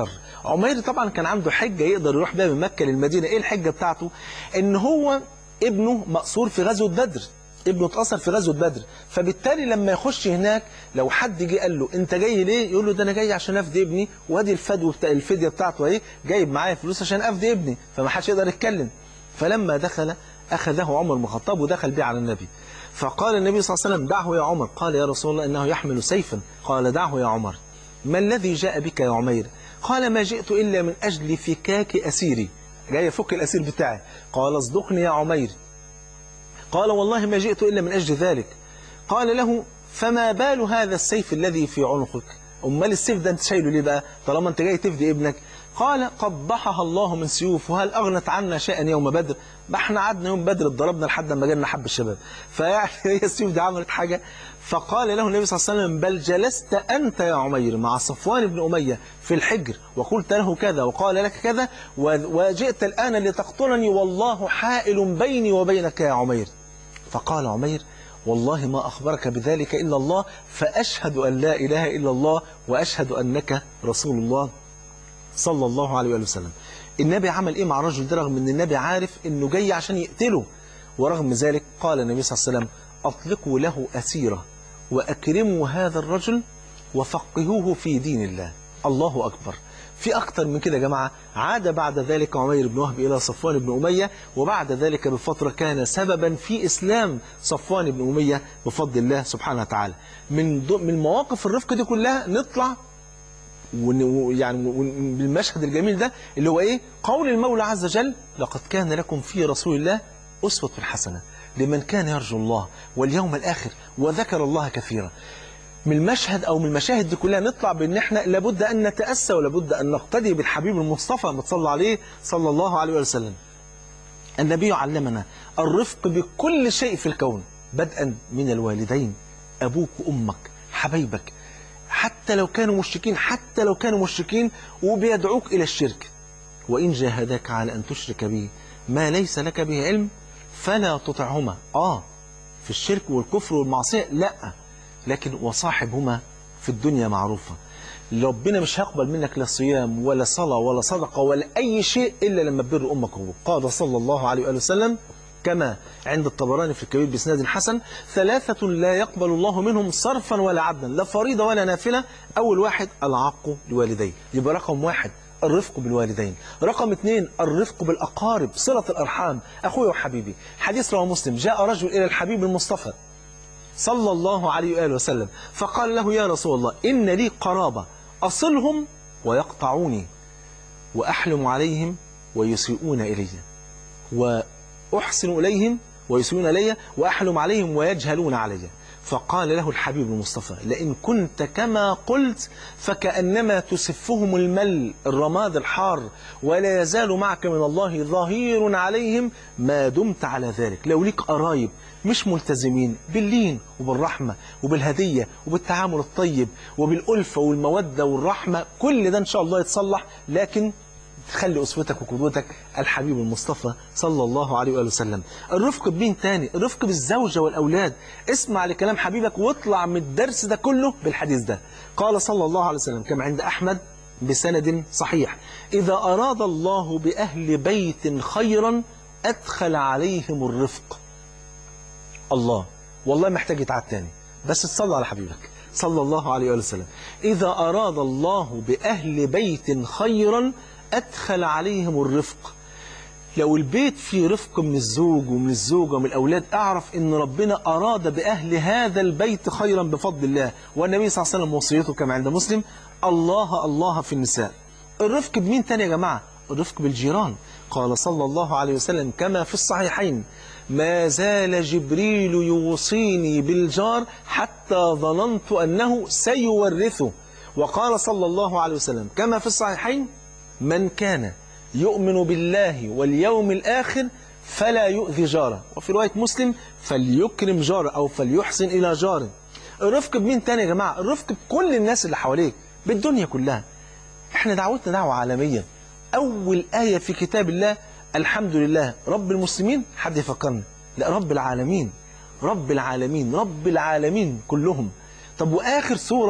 عمير طبعا كان عنده حجة يقدر يروح بها من مكة للمدينة. ايه الحجة بتاعته؟ ان هو ابنه مأسور في غزوة بدر، ابنه اتأثر في غزوة بدر، فبالتالي لما يخش هناك لو حد جه قال له انت جاي ليه؟ يقول له ده انا جاي عشان افدي ابني، وادي الفدية بتاعته اهي، جايب معايا فلوس عشان افدي ابني، فما حدش يقدر يتكلم. فلما دخل أخذه عمر بن الخطاب ودخل به على النبي، فقال النبي صلى الله عليه وسلم دعه يا عمر. قال يا رسول الله إنه يحمل سيفا. قال دعه يا عمر. ما الذي جاء بك يا عمير؟ قال ما جئت إلا من أجل فكاك أسيري، جاي يفك الأسير بتاعي. قال اصدقني يا عمير. قال والله ما جئت إلا من أجل ذلك. قال له فما بال هذا السيف الذي في عنقك؟ أمال السيف ده أنت شايله ليه بقى طالما أنت جاي تفدي ابنك؟ قال قبحها الله من سيوف، وهل أغنت عنا شيئا يوم بدر؟ ما احنا قعدنا يوم بدر اتضربنا لحد ما جالنا حب الشباب، فيعني هي السيوف دي عملت حاجة؟ فقال له النبي صلى الله عليه وسلم بل جلست أنت يا عمير مع صفوان بن أمية في الحجر وقلت له كذا وقال لك كذا، وجئت الآن لتقتلني والله حائل بيني وبينك يا عمير. فقال عمير والله ما أخبرك بذلك إلا الله، فأشهد أن لا إله إلا الله وأشهد أنك رسول الله صلى الله عليه وسلم. النبي عمل إيه مع الرجل ده رغم أن النبي عارف أنه جاي عشان يقتله؟ ورغم ذلك قال النبي صلى الله عليه وسلم أطلقوا له أسيرة وأكرموا هذا الرجل وفقهوه في دين الله. الله أكبر. في أكتر من كده يا جماعة. عاد بعد ذلك عمير بن وهب إلى صفوان بن أمية، وبعد ذلك بفترة كان سببا في إسلام صفوان بن أمية بفضل الله سبحانه وتعالى. من مواقف الرفق دي كلها نطلع يعني بالمشهد الجميل ده اللي هو إيه؟ قول المولى عز وجل لقد كان لكم في رسول الله أسوة حسنة لمن كان يرجو الله واليوم الآخر وذكر الله كثيرا. من المشهد أو من المشاهد دي كلها نطلع بأن احنا لابد أن نتأسى ولابد أن نقتدي بالحبيب المصطفى متصلى عليه صلى الله عليه وسلم. النبي علمنا الرفق بكل شيء في الكون، بدءا من الوالدين، أبوك وأمك حبيبك، حتى لو كانوا مشركين وبيدعوك إلى الشرك. وإن جاهداك على أن تشرك به ما ليس لك به علم فلا تطعهما. في الشرك والكفر والمعصية لا، لكن وصاحبهما في الدنيا معروفة. ربنا مش هيقبل منك لا صيام ولا صلاة ولا صدقة ولا أي شيء إلا لما تبر أمك وأبوك. قال صلى الله عليه وسلم كما عند الطبراني في الكبير بإسناد حسن: ثلاثة لا يقبل الله منهم صرفا ولا عدلا، لا فريضة ولا نافلة. أول واحد العق لوالديه، يبقى رقم واحد الرفق بالوالدين. رقم اثنين الرفق بالأقارب، صلة الأرحام، أخوي وحبيبي. حديث رواه مسلم: جاء رجل إلى الحبيب المصطفى صلى الله عليه وآله وسلم فقال له: يا رسول الله إن لي قرابة أصلهم ويقطعوني وأحلم عليهم ويسيئون إلي، وأحسن إليهم ويسيئون إلي، وأحلم عليهم ويجهلون علي. فقال له الحبيب المصطفى: لئن كنت كما قلت فكأنما تسفهم المل الرماد الحار، ولا يزال معك من الله ظهير عليهم ما دمت على ذلك. لو ليك قرايب مش ملتزمين باللين وبالرحمة وبالهدية وبالتعامل الطيب وبالألفة والمودة والرحمة، كل ده إن شاء الله يتصلح، لكن خلي أسوتك وقدوتك الحبيب المصطفى صلى الله عليه وآله وسلم. الرفق بمين تاني؟ الرفق بالزوجة والأولاد. اسمع لكلام حبيبك واطلع من الدرس ده كله بالحديث ده. قال صلى الله عليه وسلم كما عند أحمد بسند صحيح: إذا أراد الله بأهل بيت خيرا أدخل عليهم الرفق. الله والله محتاج يتعاد تاني، بس تصلى على حبيبك صلى الله عليه وسلم. إذا أراد الله بأهل بيت خيرا أدخل عليهم الرفق. لو البيت فيه رفق من الزوج ومن الزوجة ومن الأولاد، أعرف أن ربنا أراد بأهل هذا البيت خيرا بفضل الله. والنبي صلى الله عليه وسلم وصيته كما عند مسلم: الله الله في النساء. الرفق بمين تاني يا جماعة؟ الرفق بالجيران. قال صلى الله عليه وسلم كما في الصحيحين: ما زال جبريل يوصيني بالجار حتى ظننت أنه سيورثه. وقال صلى الله عليه وسلم كما في الصحيحين: من كان يؤمن بالله واليوم الآخر فلا يؤذي جاره. وفي رواية مسلم: فليكرم جاره أو فليحسن إلى جاره. الرفق بمين تاني يا جماعة؟ الرفق بكل الناس اللي حواليك بالدنيا كلها. احنا دعوتنا دعوة عالمية. أول آية في كتاب الله: الحمد لله رب المسلمين. حد يفكرنا؟ لا، رب العالمين، رب العالمين، رب العالمين كلهم. طب وآخر سورة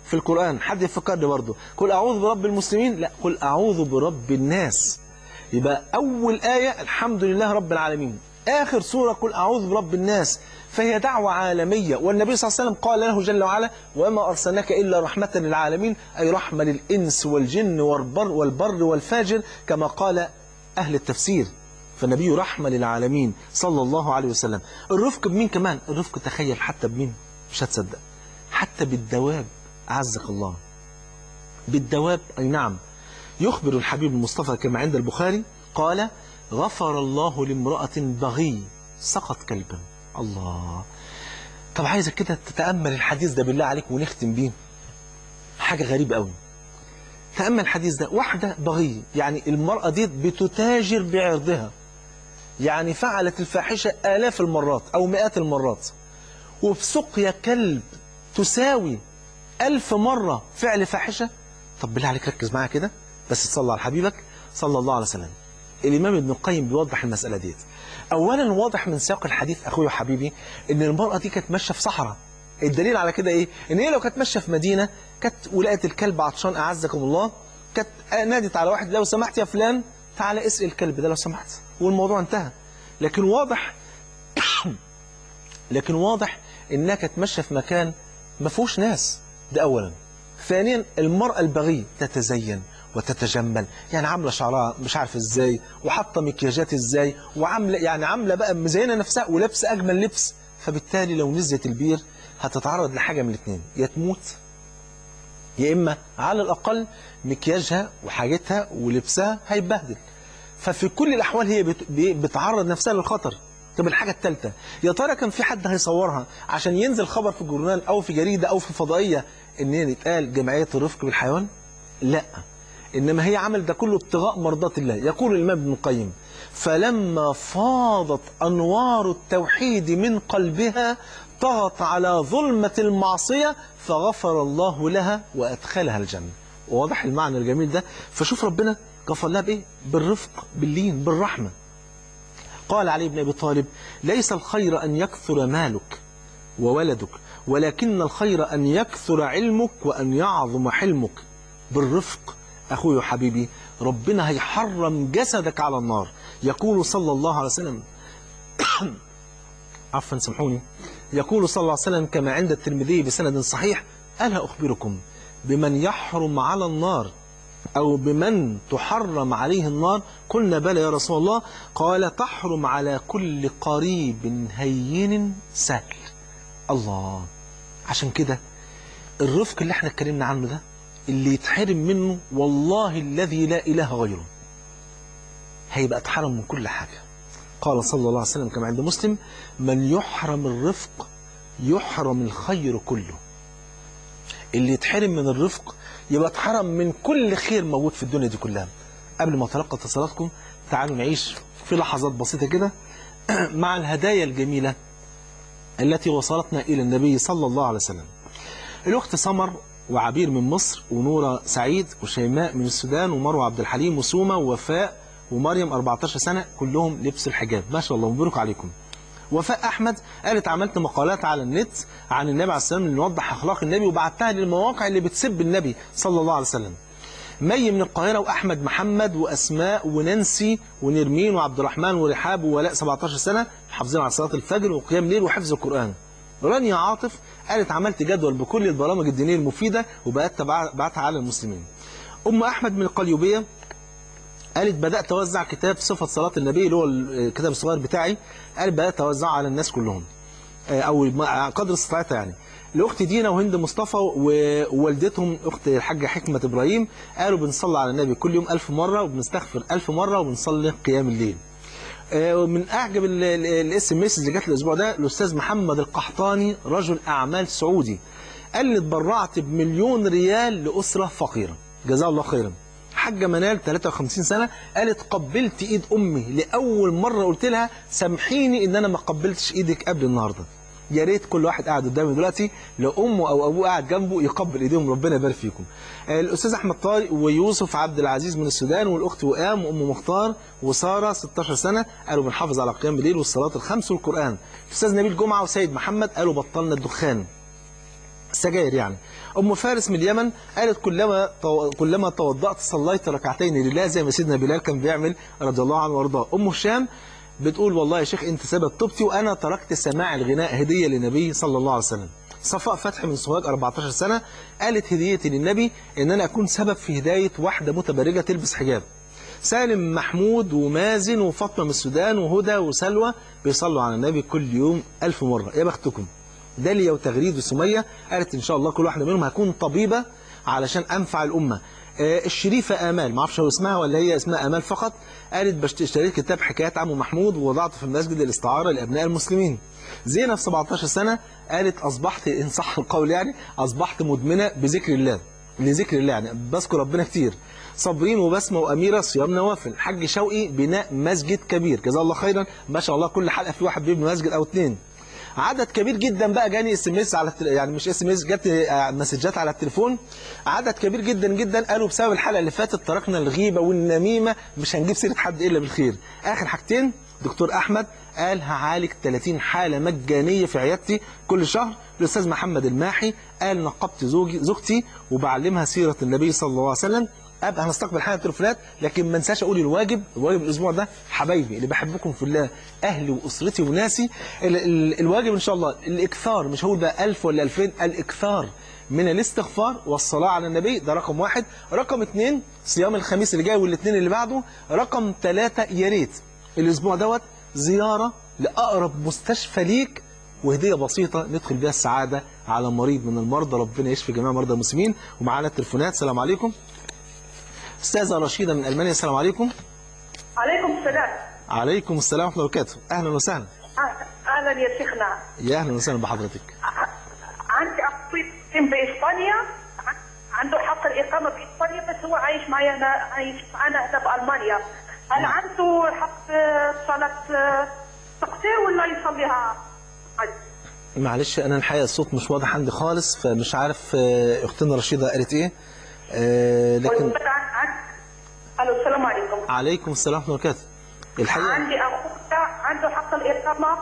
في القرآن؟ حد يفكرني برضه. قل أعوذ برب المسلمين؟ لا، قل أعوذ برب الناس. يبقى أول آية الحمد لله رب العالمين، آخر سورة قل أعوذ برب الناس، فهي دعوة عالمية. والنبي صلى الله عليه وسلم قال له جل وعلا وما أرسلناك إلا رحمة للعالمين، أي رحمة للإنس والجن والبر والفاجر كما قال أهل التفسير. فالنبي رحمة للعالمين صلى الله عليه وسلم. الرفق بمين كمان؟ الرفق تخيل حتى بمين؟ مش هتصدق، حتى بالدواب. أعزك الله، بالدواب. أي نعم. يخبر الحبيب المصطفى كما عند البخاري قال غفر الله لامرأة بغي سقط كلبا. الله. طب عايزك كده تتأمل الحديث ده بالله عليك ونختم بيه. حاجة غريبة قوي. تأمل الحديث ده، واحدة بغي، يعني المرأة دي بتتاجر بعرضها، يعني فعلت الفاحشة آلاف المرات أو مئات المرات، وبسقيا كلب تساوي 1000 مرة فعل فاحشة. طب بالله عليك ركز معايا كده بس، تصلى على حبيبك صلى الله عليه وسلم. الإمام ابن القيم بيوضح المسألة ديت. أولا واضح من سياق الحديث أخوي وحبيبي إن المرأة دي كانت ماشية في صحراء. الدليل على كده إيه؟ إن هي لو كانت ماشية في مدينة كانت ولقت الكلب عطشان أعزكم الله، كانت نادت على واحد لو سمحت يا فلان تعالى اسقي الكلب ده لو سمحت، والموضوع انتهى. لكن واضح إنها كانت ماشية في مكان ما فيهوش ناس، ده أولا. ثانيا المرأة البغية تتزين وتتجمل، يعني عامله شعرها مش عارف ازاي، وحاطه مكياجات ازاي، وعامله يعني عامله بقى مزينه نفسها ولابسه اجمل لبس. فبالتالي لو نزلت البير هتتعرض لحاجه من الاثنين، يا تموت يا اما على الاقل مكياجها وحاجتها ولبسها هيتبهدل. ففي كل الاحوال هي بتعرض نفسها للخطر. طب الحاجه الثالثه، يا ترى كان في حد هيصورها عشان ينزل خبر في الجورنال او في جريده او في فضائيه ان يتقال جمعيه الرفق بالحيوان؟ لا، إنما هي عمل ده كله ابتغاء مرضات الله. يقول الإمام ابن القيم فلما فاضت أنوار التوحيد من قلبها طغت على ظلمة المعصية فغفر الله لها وأدخلها الجنة. واضح المعنى الجميل ده؟ فشوف ربنا غفر لها بإيه؟ بالرفق، باللين، بالرحمة. قال علي بن أبي طالب ليس الخير أن يكثر مالك وولدك، ولكن الخير أن يكثر علمك وأن يعظم حلمك. بالرفق أخوي وحبيبي ربنا هيحرم جسدك على النار. يقول صلى الله عليه وسلم عفوا سامحوني، يقول صلى الله عليه وسلم كما عند الترمذي بسند صحيح ألا أخبركم بمن يحرم على النار أو بمن تحرم عليه النار؟ قلنا بلى يا رسول الله. قال تحرم على كل قريب هين سهل. الله. عشان كده الرفق اللي احنا اتكلمنا عنه ده اللي يتحرم منه والله الذي لا إله غيره هيبقى اتحرم من كل حاجة. قال صلى الله عليه وسلم كما عند مسلم من يحرم الرفق يحرم الخير كله. اللي يتحرم من الرفق يبقى اتحرم من كل خير موجود في الدنيا دي كلها. قبل ما أتلقى اتصالاتكم تعالوا نعيش في لحظات بسيطة كده مع الهدايا الجميلة التي وصلتنا إلى النبي صلى الله عليه وسلم. الأخت سمر وعبير من مصر، ونورة سعيد وشيماء من السودان، ومروة عبد الحليم وسومة ووفاء ومريم 14 سنة كلهم لبس الحجاب. ما شاء الله مبروك عليكم. وفاء أحمد قالت عملت مقالات على النت عن النبي عليه السلام لنوضح أخلاق النبي وبعتها للمواقع اللي بتسب النبي صلى الله عليه وسلم. مي من القاهرة وأحمد محمد وأسماء ونانسي ونرمين وعبد الرحمن ورحاب وولاء 17 سنة حافظين على صلاة الفجر وقيام ليل وحفظ القرآن. رانيا عاطف قالت عملت جدول بكل البرامج الدينية المفيدة وبقت بعتها على المسلمين. أم أحمد من القليوبية قالت بدأت أوزع كتاب صفة صلاة النبي اللي هو الكتاب الصغير بتاعي، قالت بدأت أوزعه على الناس كلهم أو قدر استطاعتها يعني. الأخت دينا وهند مصطفى ووالدتهم أخت الحاجة حكمة إبراهيم قالوا بنصلي على النبي كل يوم 1000 مرة وبنستغفر 1000 مرة وبنصلي قيام الليل. من أعجب الاس ام اس اللي جات الأسبوع ده الأستاذ محمد القحطاني رجل أعمال سعودي قال لي اتبرعت ب1,000,000 ريال لأسرة فقيرة جزاه الله خيرا. حاجة منال 53 سنة قالت قبلت إيد أمي لأول مرة، قلت لها سامحيني إن أنا ما قبلتش إيدك قبل النهاردة. يا ريت كل واحد قاعد قدامي دلوقتي لو أمه أو أبوه قاعد جنبه يقبل إيديهم، ربنا يبارك فيكم. الأستاذ أحمد طارق ويوسف عبد العزيز من السودان والأخت وئام وأم مختار وسارة 16 سنة قالوا بنحافظ على قيام الليل والصلاة الخمس والقرآن. الأستاذ نبيل جمعة وسيد محمد قالوا بطلنا الدخان. سجاير يعني. أم فارس من اليمن قالت كلما توضأت صليت ركعتين لله زي ما سيدنا بلال كان بيعمل رضي الله عنه وارضاه. أم هشام بتقول والله يا شيخ أنت سبب توبتي وأنا تركت سماع الغناء هدية للنبي صلى الله عليه وسلم. صفاء فتحي من سوهاج 14 سنة قالت هديتي للنبي إن أنا أكون سبب في هداية واحدة متبرجة تلبس حجاب. سالم محمود ومازن وفاطمة من السودان وهدى وسلوى بيصلوا على النبي كل يوم 1000 مرة. يا بختكم. داليا وتغريد وسمية قالت إن شاء الله كل واحدة منهم هكون طبيبة علشان أنفع الأمة. الشريفة آمال ما اعرفش هو اسمها ولا هي اسمها آمال فقط قالت اشتريت كتاب حكايات عمو محمود ووضعته في المسجد للاستعارة لأبناء المسلمين. زينب 17 سنة قالت أصبحت إن صح القول يعني أصبحت مدمنة بذكر الله لذكر الله يعني بذكر ربنا كتير. صابرين وبسمة وأميرة صيام نوافل. حج شوقي بناء مسجد كبير جزاه الله خيرا ما شاء الله كل حلقة في واحد بيبني مسجد أو اتنين. عدد كبير جدا بقى جاني اس ام اس على يعني مش اس ام اس جت مسجات على التليفون. عدد كبير جدا جدا قالوا بسبب الحلقه اللي فاتت تركنا الغيبه والنميمه مش هنجيب سيره حد الا بالخير. اخر حاجتين دكتور احمد قال هعالج 30 حاله مجانيه في عيادتي كل شهر. الاستاذ محمد الماحي قال نقبت زوجتي وبعلمها سيره النبي صلى الله عليه وسلم. ابقى هنستقبل حاله التليفونات لكن ما انساش اقول الواجب الاسبوع ده حبايبي اللي بحبكم في الله اهلي واسرتي وناسي. الواجب ان شاء الله الاكثار مش هقول بقى 1000 ولا 2000 الاكثار من الاستغفار والصلاه على النبي ده رقم 1. رقم 2 صيام الخميس اللي جاي والاثنين اللي بعده. رقم 3 يا ريت الاسبوع دوت زياره لاقرب مستشفى ليك وهديه بسيطه ندخل بيها السعاده على مريض من المرضى ربنا يشفي جميع مرضى المسلمين. ومعانا التليفونات. السلام عليكم. أستاذة رشيدة من ألمانيا. السلام عليكم. عليكم السلام. عليكم السلام ورحمة الله وبركاته. أهلا وسهلا. أهلا يا شيخنا. يا أهلا وسهلا بحضرتك. عندي أخوي بإسبانيا عنده حق الإقامة بإسبانيا بس هو عايش معنا هنا في ألمانيا. هل عنده حق صلاة تقصير ولا يصليها؟ معلش أنا الحقيقة الصوت مش واضح عندي خالص فمش عارف أختنا رشيدة قالت إيه. لكن الو السلام عليكم. عليكم السلام ورحمه الله وبركاته. الحقيقه عندي اخوك عنده حق الاقامه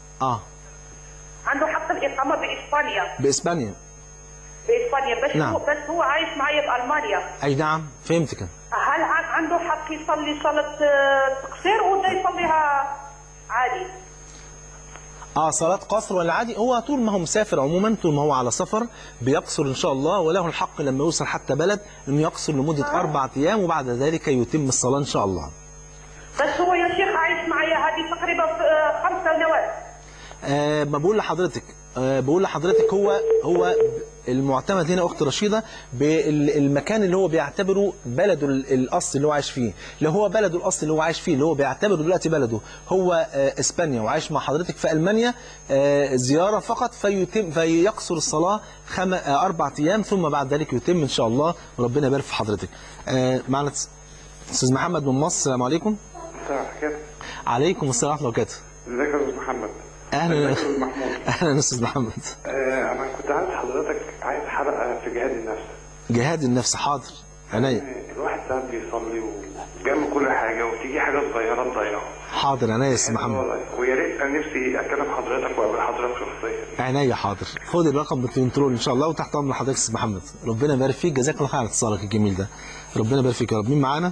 عنده حق الاقامه باسبانيا بس نعم. هو عايش معي في المانيا. اي نعم فهمتك. هل عنده حق يصلي صلاه تقصير ولا يصليها عادي؟ صلاة قصر ولا عادي؟ هو طول ما هو مسافر عموما طول ما هو على سفر بيقصر إن شاء الله وله الحق لما يوصل حتى بلد إنه يقصر لمدة 4 أيام وبعد ذلك يتم الصلاة إن شاء الله. بس هو يا شيخ عايش معي هذه تقريبا 5 سنوات. ما بقول لحضرتك هو المعتمد هنا أخت رشيدة بالمكان اللي هو بيعتبره بلده الأصل اللي هو عايش فيه. لو هو بلده الأصل اللي هو عايش فيه اللي هو بيعتبره دلوقتي بلده هو إسبانيا وعايش مع حضرتك في ألمانيا زيارة فقط فيقصر الصلاة 4 أيام ثم بعد ذلك يتم إن شاء الله وربنا يبارك في حضرتك. معنا أستاذ محمد من مصر. السلام عليكم. عليكم السلام ورحمة الله وبركاته. ازيك يا استاذ محمد؟ اهلا اهلا استاذ محمد. انا كنت عايز حضرتك عايز حلقه في جهاد النفس. جهاد النفس حاضر عينيا. الواحد ساعات بيصلي وجنب كل حاجه وتيجي حاجه صغيره تضيعه. حاضر عينيا يا استاذ محمد. ويا ريت انا نفسي اكلم حضرتك واقابل حضرتك شخصيا. عينيا حاضر. خد الرقم بالكنترول ان شاء الله وتحت امر حضرتك يا استاذ محمد. ربنا يبارك فيك جزاك الله خير على اتصالك الجميل ده. ربنا يبارك فيك يا رب. مين معانا؟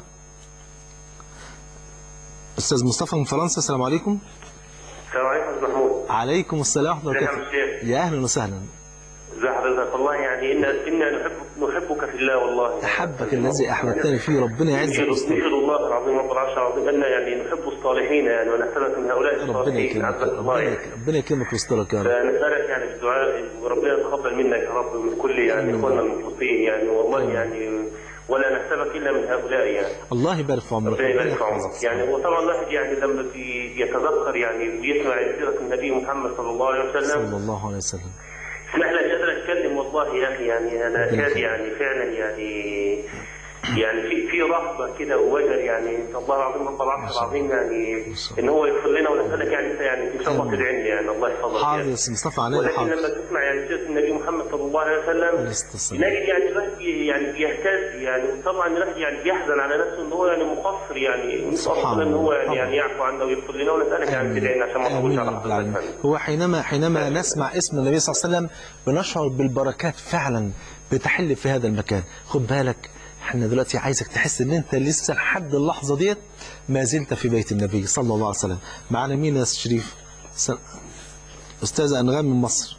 استاذ مصطفى من فرنسا. السلام عليكم. السلام عليكم استاذ محمود. عليكم السلام ورحمه الله وبركاته. يا اهلا وسهلا. ازي حضرتك؟ والله يعني إنا نحبك في الله والله. احبك الذي احببتني فيه ربنا يعزك ويسترك. نشهد الله العظيم رب العرش العظيم ان يعني نحب الصالحين يعني ونحترم من هؤلاء الصالحين. ربنا يكرمك ويسترك يا رب. فنسالك يعني بالدعاء وربنا يتقبل منك يا رب من كل يعني اخواننا المخلصين يعني والله يعني ولا نحسبك الا من هؤلاء يعني. الله يبارك في عمرك. ربنا يبارك في عمرك. يعني وطبعا الواحد يعني لما يتذكر يعني بيسمع سيره النبي محمد صلى الله عليه وسلم. صلى الله عليه وسلم. اسمح لي قادر اتكلم والله يا اخي يعني انا كاد يعني فعلا يعني يعني في رغبه كده ووجل، يعني الله العظيم رب العرش العظيم يعني ان هو يغفر لنا ونسالك يعني انت يعني ان شاء الله تدعي لنا يعني الله يحفظك. حاضر يعني. يا سي مصطفى علينا. ولكن حاضر. لما تسمع يعني سيره النبي محمد صلى الله عليه وسلم نجد يعني الواحد يعني بيهتز يعني، طبعا الواحد يعني بيحزن على نفسه ان هو يعني مقصر يعني، نسال الله ان هو يعني يعفو عنا ويغفر لنا ونسالك يعني تدعي لنا عشان ما نقولش على حضرتك. هو حينما نسمع اسم النبي صلى الله عليه وسلم بنشعر بالبركات فعلا بتحل في هذا المكان. خد بالك احنا دلوقتي عايزك تحس ان انت لسه لحد اللحظه ديت ما زلت في بيت النبي صلى الله عليه وسلم. معنا مين يا استاذ شريف؟ استاذه انغام من مصر.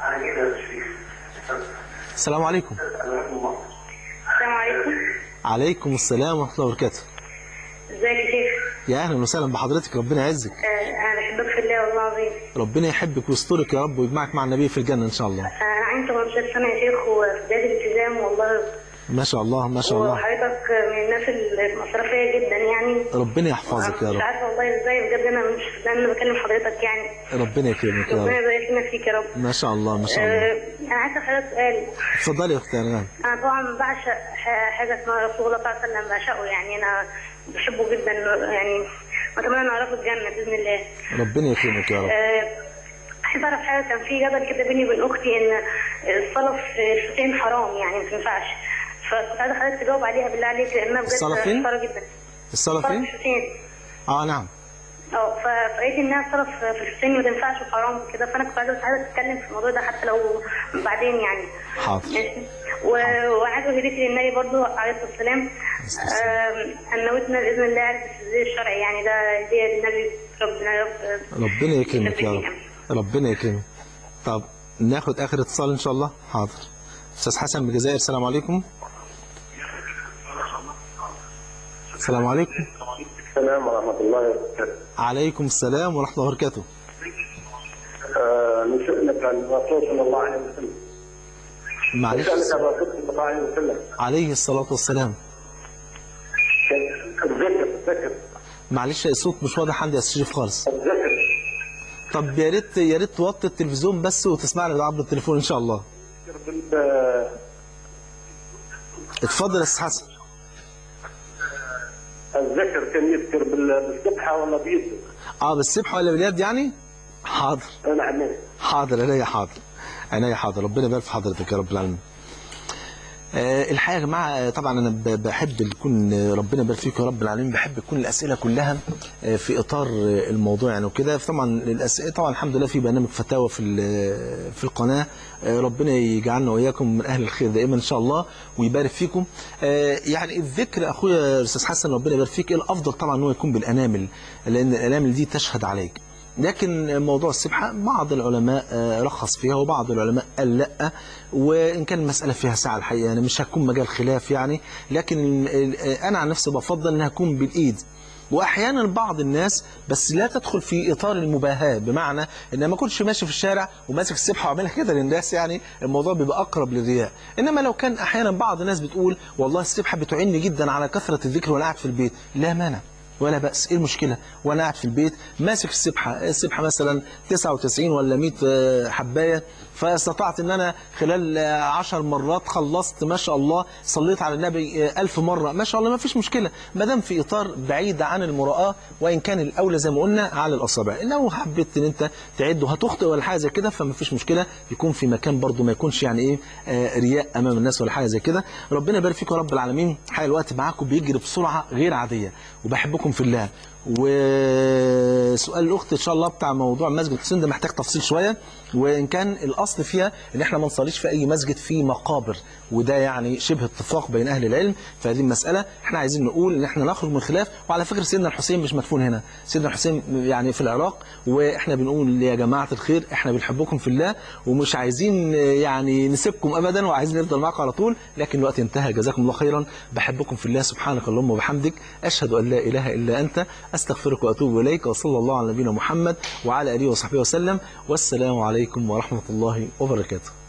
السلام عليكم. السلام عليكم. عليكم السلام ورحمه الله وبركاته. ازيك يا شيخ؟ يا اهلا وسهلا بحضرتك، ربنا يعزك. انا بحبك في الله والله العظيم. ربنا يحبك ويسترك يا رب ويجمعك مع النبي في الجنه ان شاء الله. انا عندي 18 سنه يا شيخ وفي بدايه الالتزام والله. ما شاء الله ما شاء الله. وحضرتك من الناس المصرفيه جدا يعني. ربنا يحفظك يا رب. مش عارفه والله ازاي بجد، انا مش ده انا بكلم حضرتك يعني. ربنا يكرمك يا رب. ربنا يبارك لنا فيك يا رب. ما شاء الله ما شاء الله. انا عايزه اسالك سؤال. اتفضلي يا اختي انغام. انا طبعا بعشق حاجه اسمها رسول الله صلى الله عليه وسلم، بعشقه يعني، انا بحبه جدا يعني، واتمنى ان اعرفه الجنه باذن الله. ربنا يكرمك يا رب. عايز اعرف حاجه، كان في جدل كده بيني وبين اختي ان الصلاه في الحسين حرام يعني ما تنفعش، فكنت عايزه حضرتك تجاوب عليها بالله عليك لانها بجد محتاره جدا. الصلاه فين؟ في الحسين. نعم. فقالت انها الصلاه في الحسين ما تنفعش وحرام وكده، فانا كنت عايزه تتكلم في الموضوع ده حتى لو بعدين يعني. حاضر. ماشي. وعايزه هديتي للنبي برضه عليه الصلاه والسلام. نويتنا باذن الله عارف التزوير الشرعي يعني، ده هديه للنبي. ربنا يكرمك يا رب. ربنا يكرمك. طب ناخد اخر اتصال ان شاء الله. حاضر. استاذ حسن من الجزائر. السلام عليكم. السلام عليكم. السلام ورحمة الله وبركاته. عليكم السلام ورحمة الله وبركاته. نسألك عن الرسول صلى الله عليه وسلم. معلش. نسألك عن الرسول صلى الله عليه وسلم. عليه الصلاة والسلام. الذكر. معلش الصوت مش واضح عندي يا استاذ شريف خالص. الذكر. طب يا ريت توطي التلفزيون بس وتسمعني عبر التليفون ان شاء الله. اتفضل يا استاذ حسن. الذكر كان يذكر بالسبحة ولا بيده؟ بالسبحة ولا باليد يعني؟ حاضر. نعم. حاضر عينيا حاضر. عينيا حاضر. ربنا يبارك في حضرتك يا رب العالمين. الحقيقة يا جماعة طبعا أنا بحب يكون ربنا يبارك فيكم يا رب العالمين، بحب تكون الأسئلة كلها في إطار الموضوع يعني وكده. طبعا الأسئلة طبعا الحمد لله في برنامج فتاوى في القناة، ربنا يجعلنا وإياكم من أهل الخير دائما إن شاء الله ويبارك فيكم. يعني الذكر أخويا الأستاذ حسن ربنا يبارك فيك، الأفضل طبعا إنه يكون بالأنامل لأن الأنامل دي تشهد عليك. لكن موضوع السبحة بعض العلماء رخص فيها وبعض العلماء قال لا، وإن كان المسألة فيها سعة الحقيقة يعني مش هتكون مجال خلاف يعني، لكن أنا عن نفسي بفضل أنها تكون بالإيد. وأحيانا بعض الناس بس لا تدخل في إطار المباهاة، بمعنى إن ما كنتش ماشي في الشارع وماسك السبحة وعملها كده للناس يعني الموضوع بيبقى أقرب للرياء. إنما لو كان أحيانا بعض الناس بتقول والله السبحة بتعني جدا على كثرة الذكر وأنا قاعد في البيت، لا مانع ولا بأس. ايه المشكلة وانا قاعد في البيت ماسك السبحة مثلا 99 ولا 100 حباية، فاستطعت ان انا خلال 10 مرات خلصت ما شاء الله، صليت على النبي 1000 مرة ما شاء الله، ما فيش مشكلة ما دام في اطار بعيد عن المراءة، وان كان الاولى زي ما قلنا على الاصابع. لو حبيت ان انت تعد وهتخطئ ولا حاجة زي كده فما فيش مشكلة، يكون في مكان برضو ما يكونش يعني ايه رياء امام الناس ولا حاجة زي كده. ربنا يبارك فيكم يا رب العالمين. حقيقة الوقت معاكم بيجري بسرعة غير عادية وبحبكم في الله. وسؤال الاخت ان شاء الله بتاع موضوع مسجد الحسين ده محتاج تفصيل شويه، وان كان الاصل فيها ان احنا ما نصليش في اي مسجد فيه مقابر، وده يعني شبه اتفاق بين اهل العلم في هذه المساله. احنا عايزين نقول ان احنا نخرج من خلاف. وعلى فكره سيدنا الحسين مش مدفون هنا، سيدنا الحسين يعني في العراق، واحنا بنقول يا جماعه الخير احنا بنحبكم في الله ومش عايزين يعني نسيبكم ابدا وعايزين نفضل معكم على طول، لكن الوقت انتهى. جزاكم الله خيرا، بحبكم في الله. سبحانك اللهم وبحمدك، اشهد ان لا اله الا انت، استغفرك واتوب اليك. وصلى الله على نبينا محمد وعلى اله وصحبه وسلم، والسلام عليكم ورحمه الله وبركاته.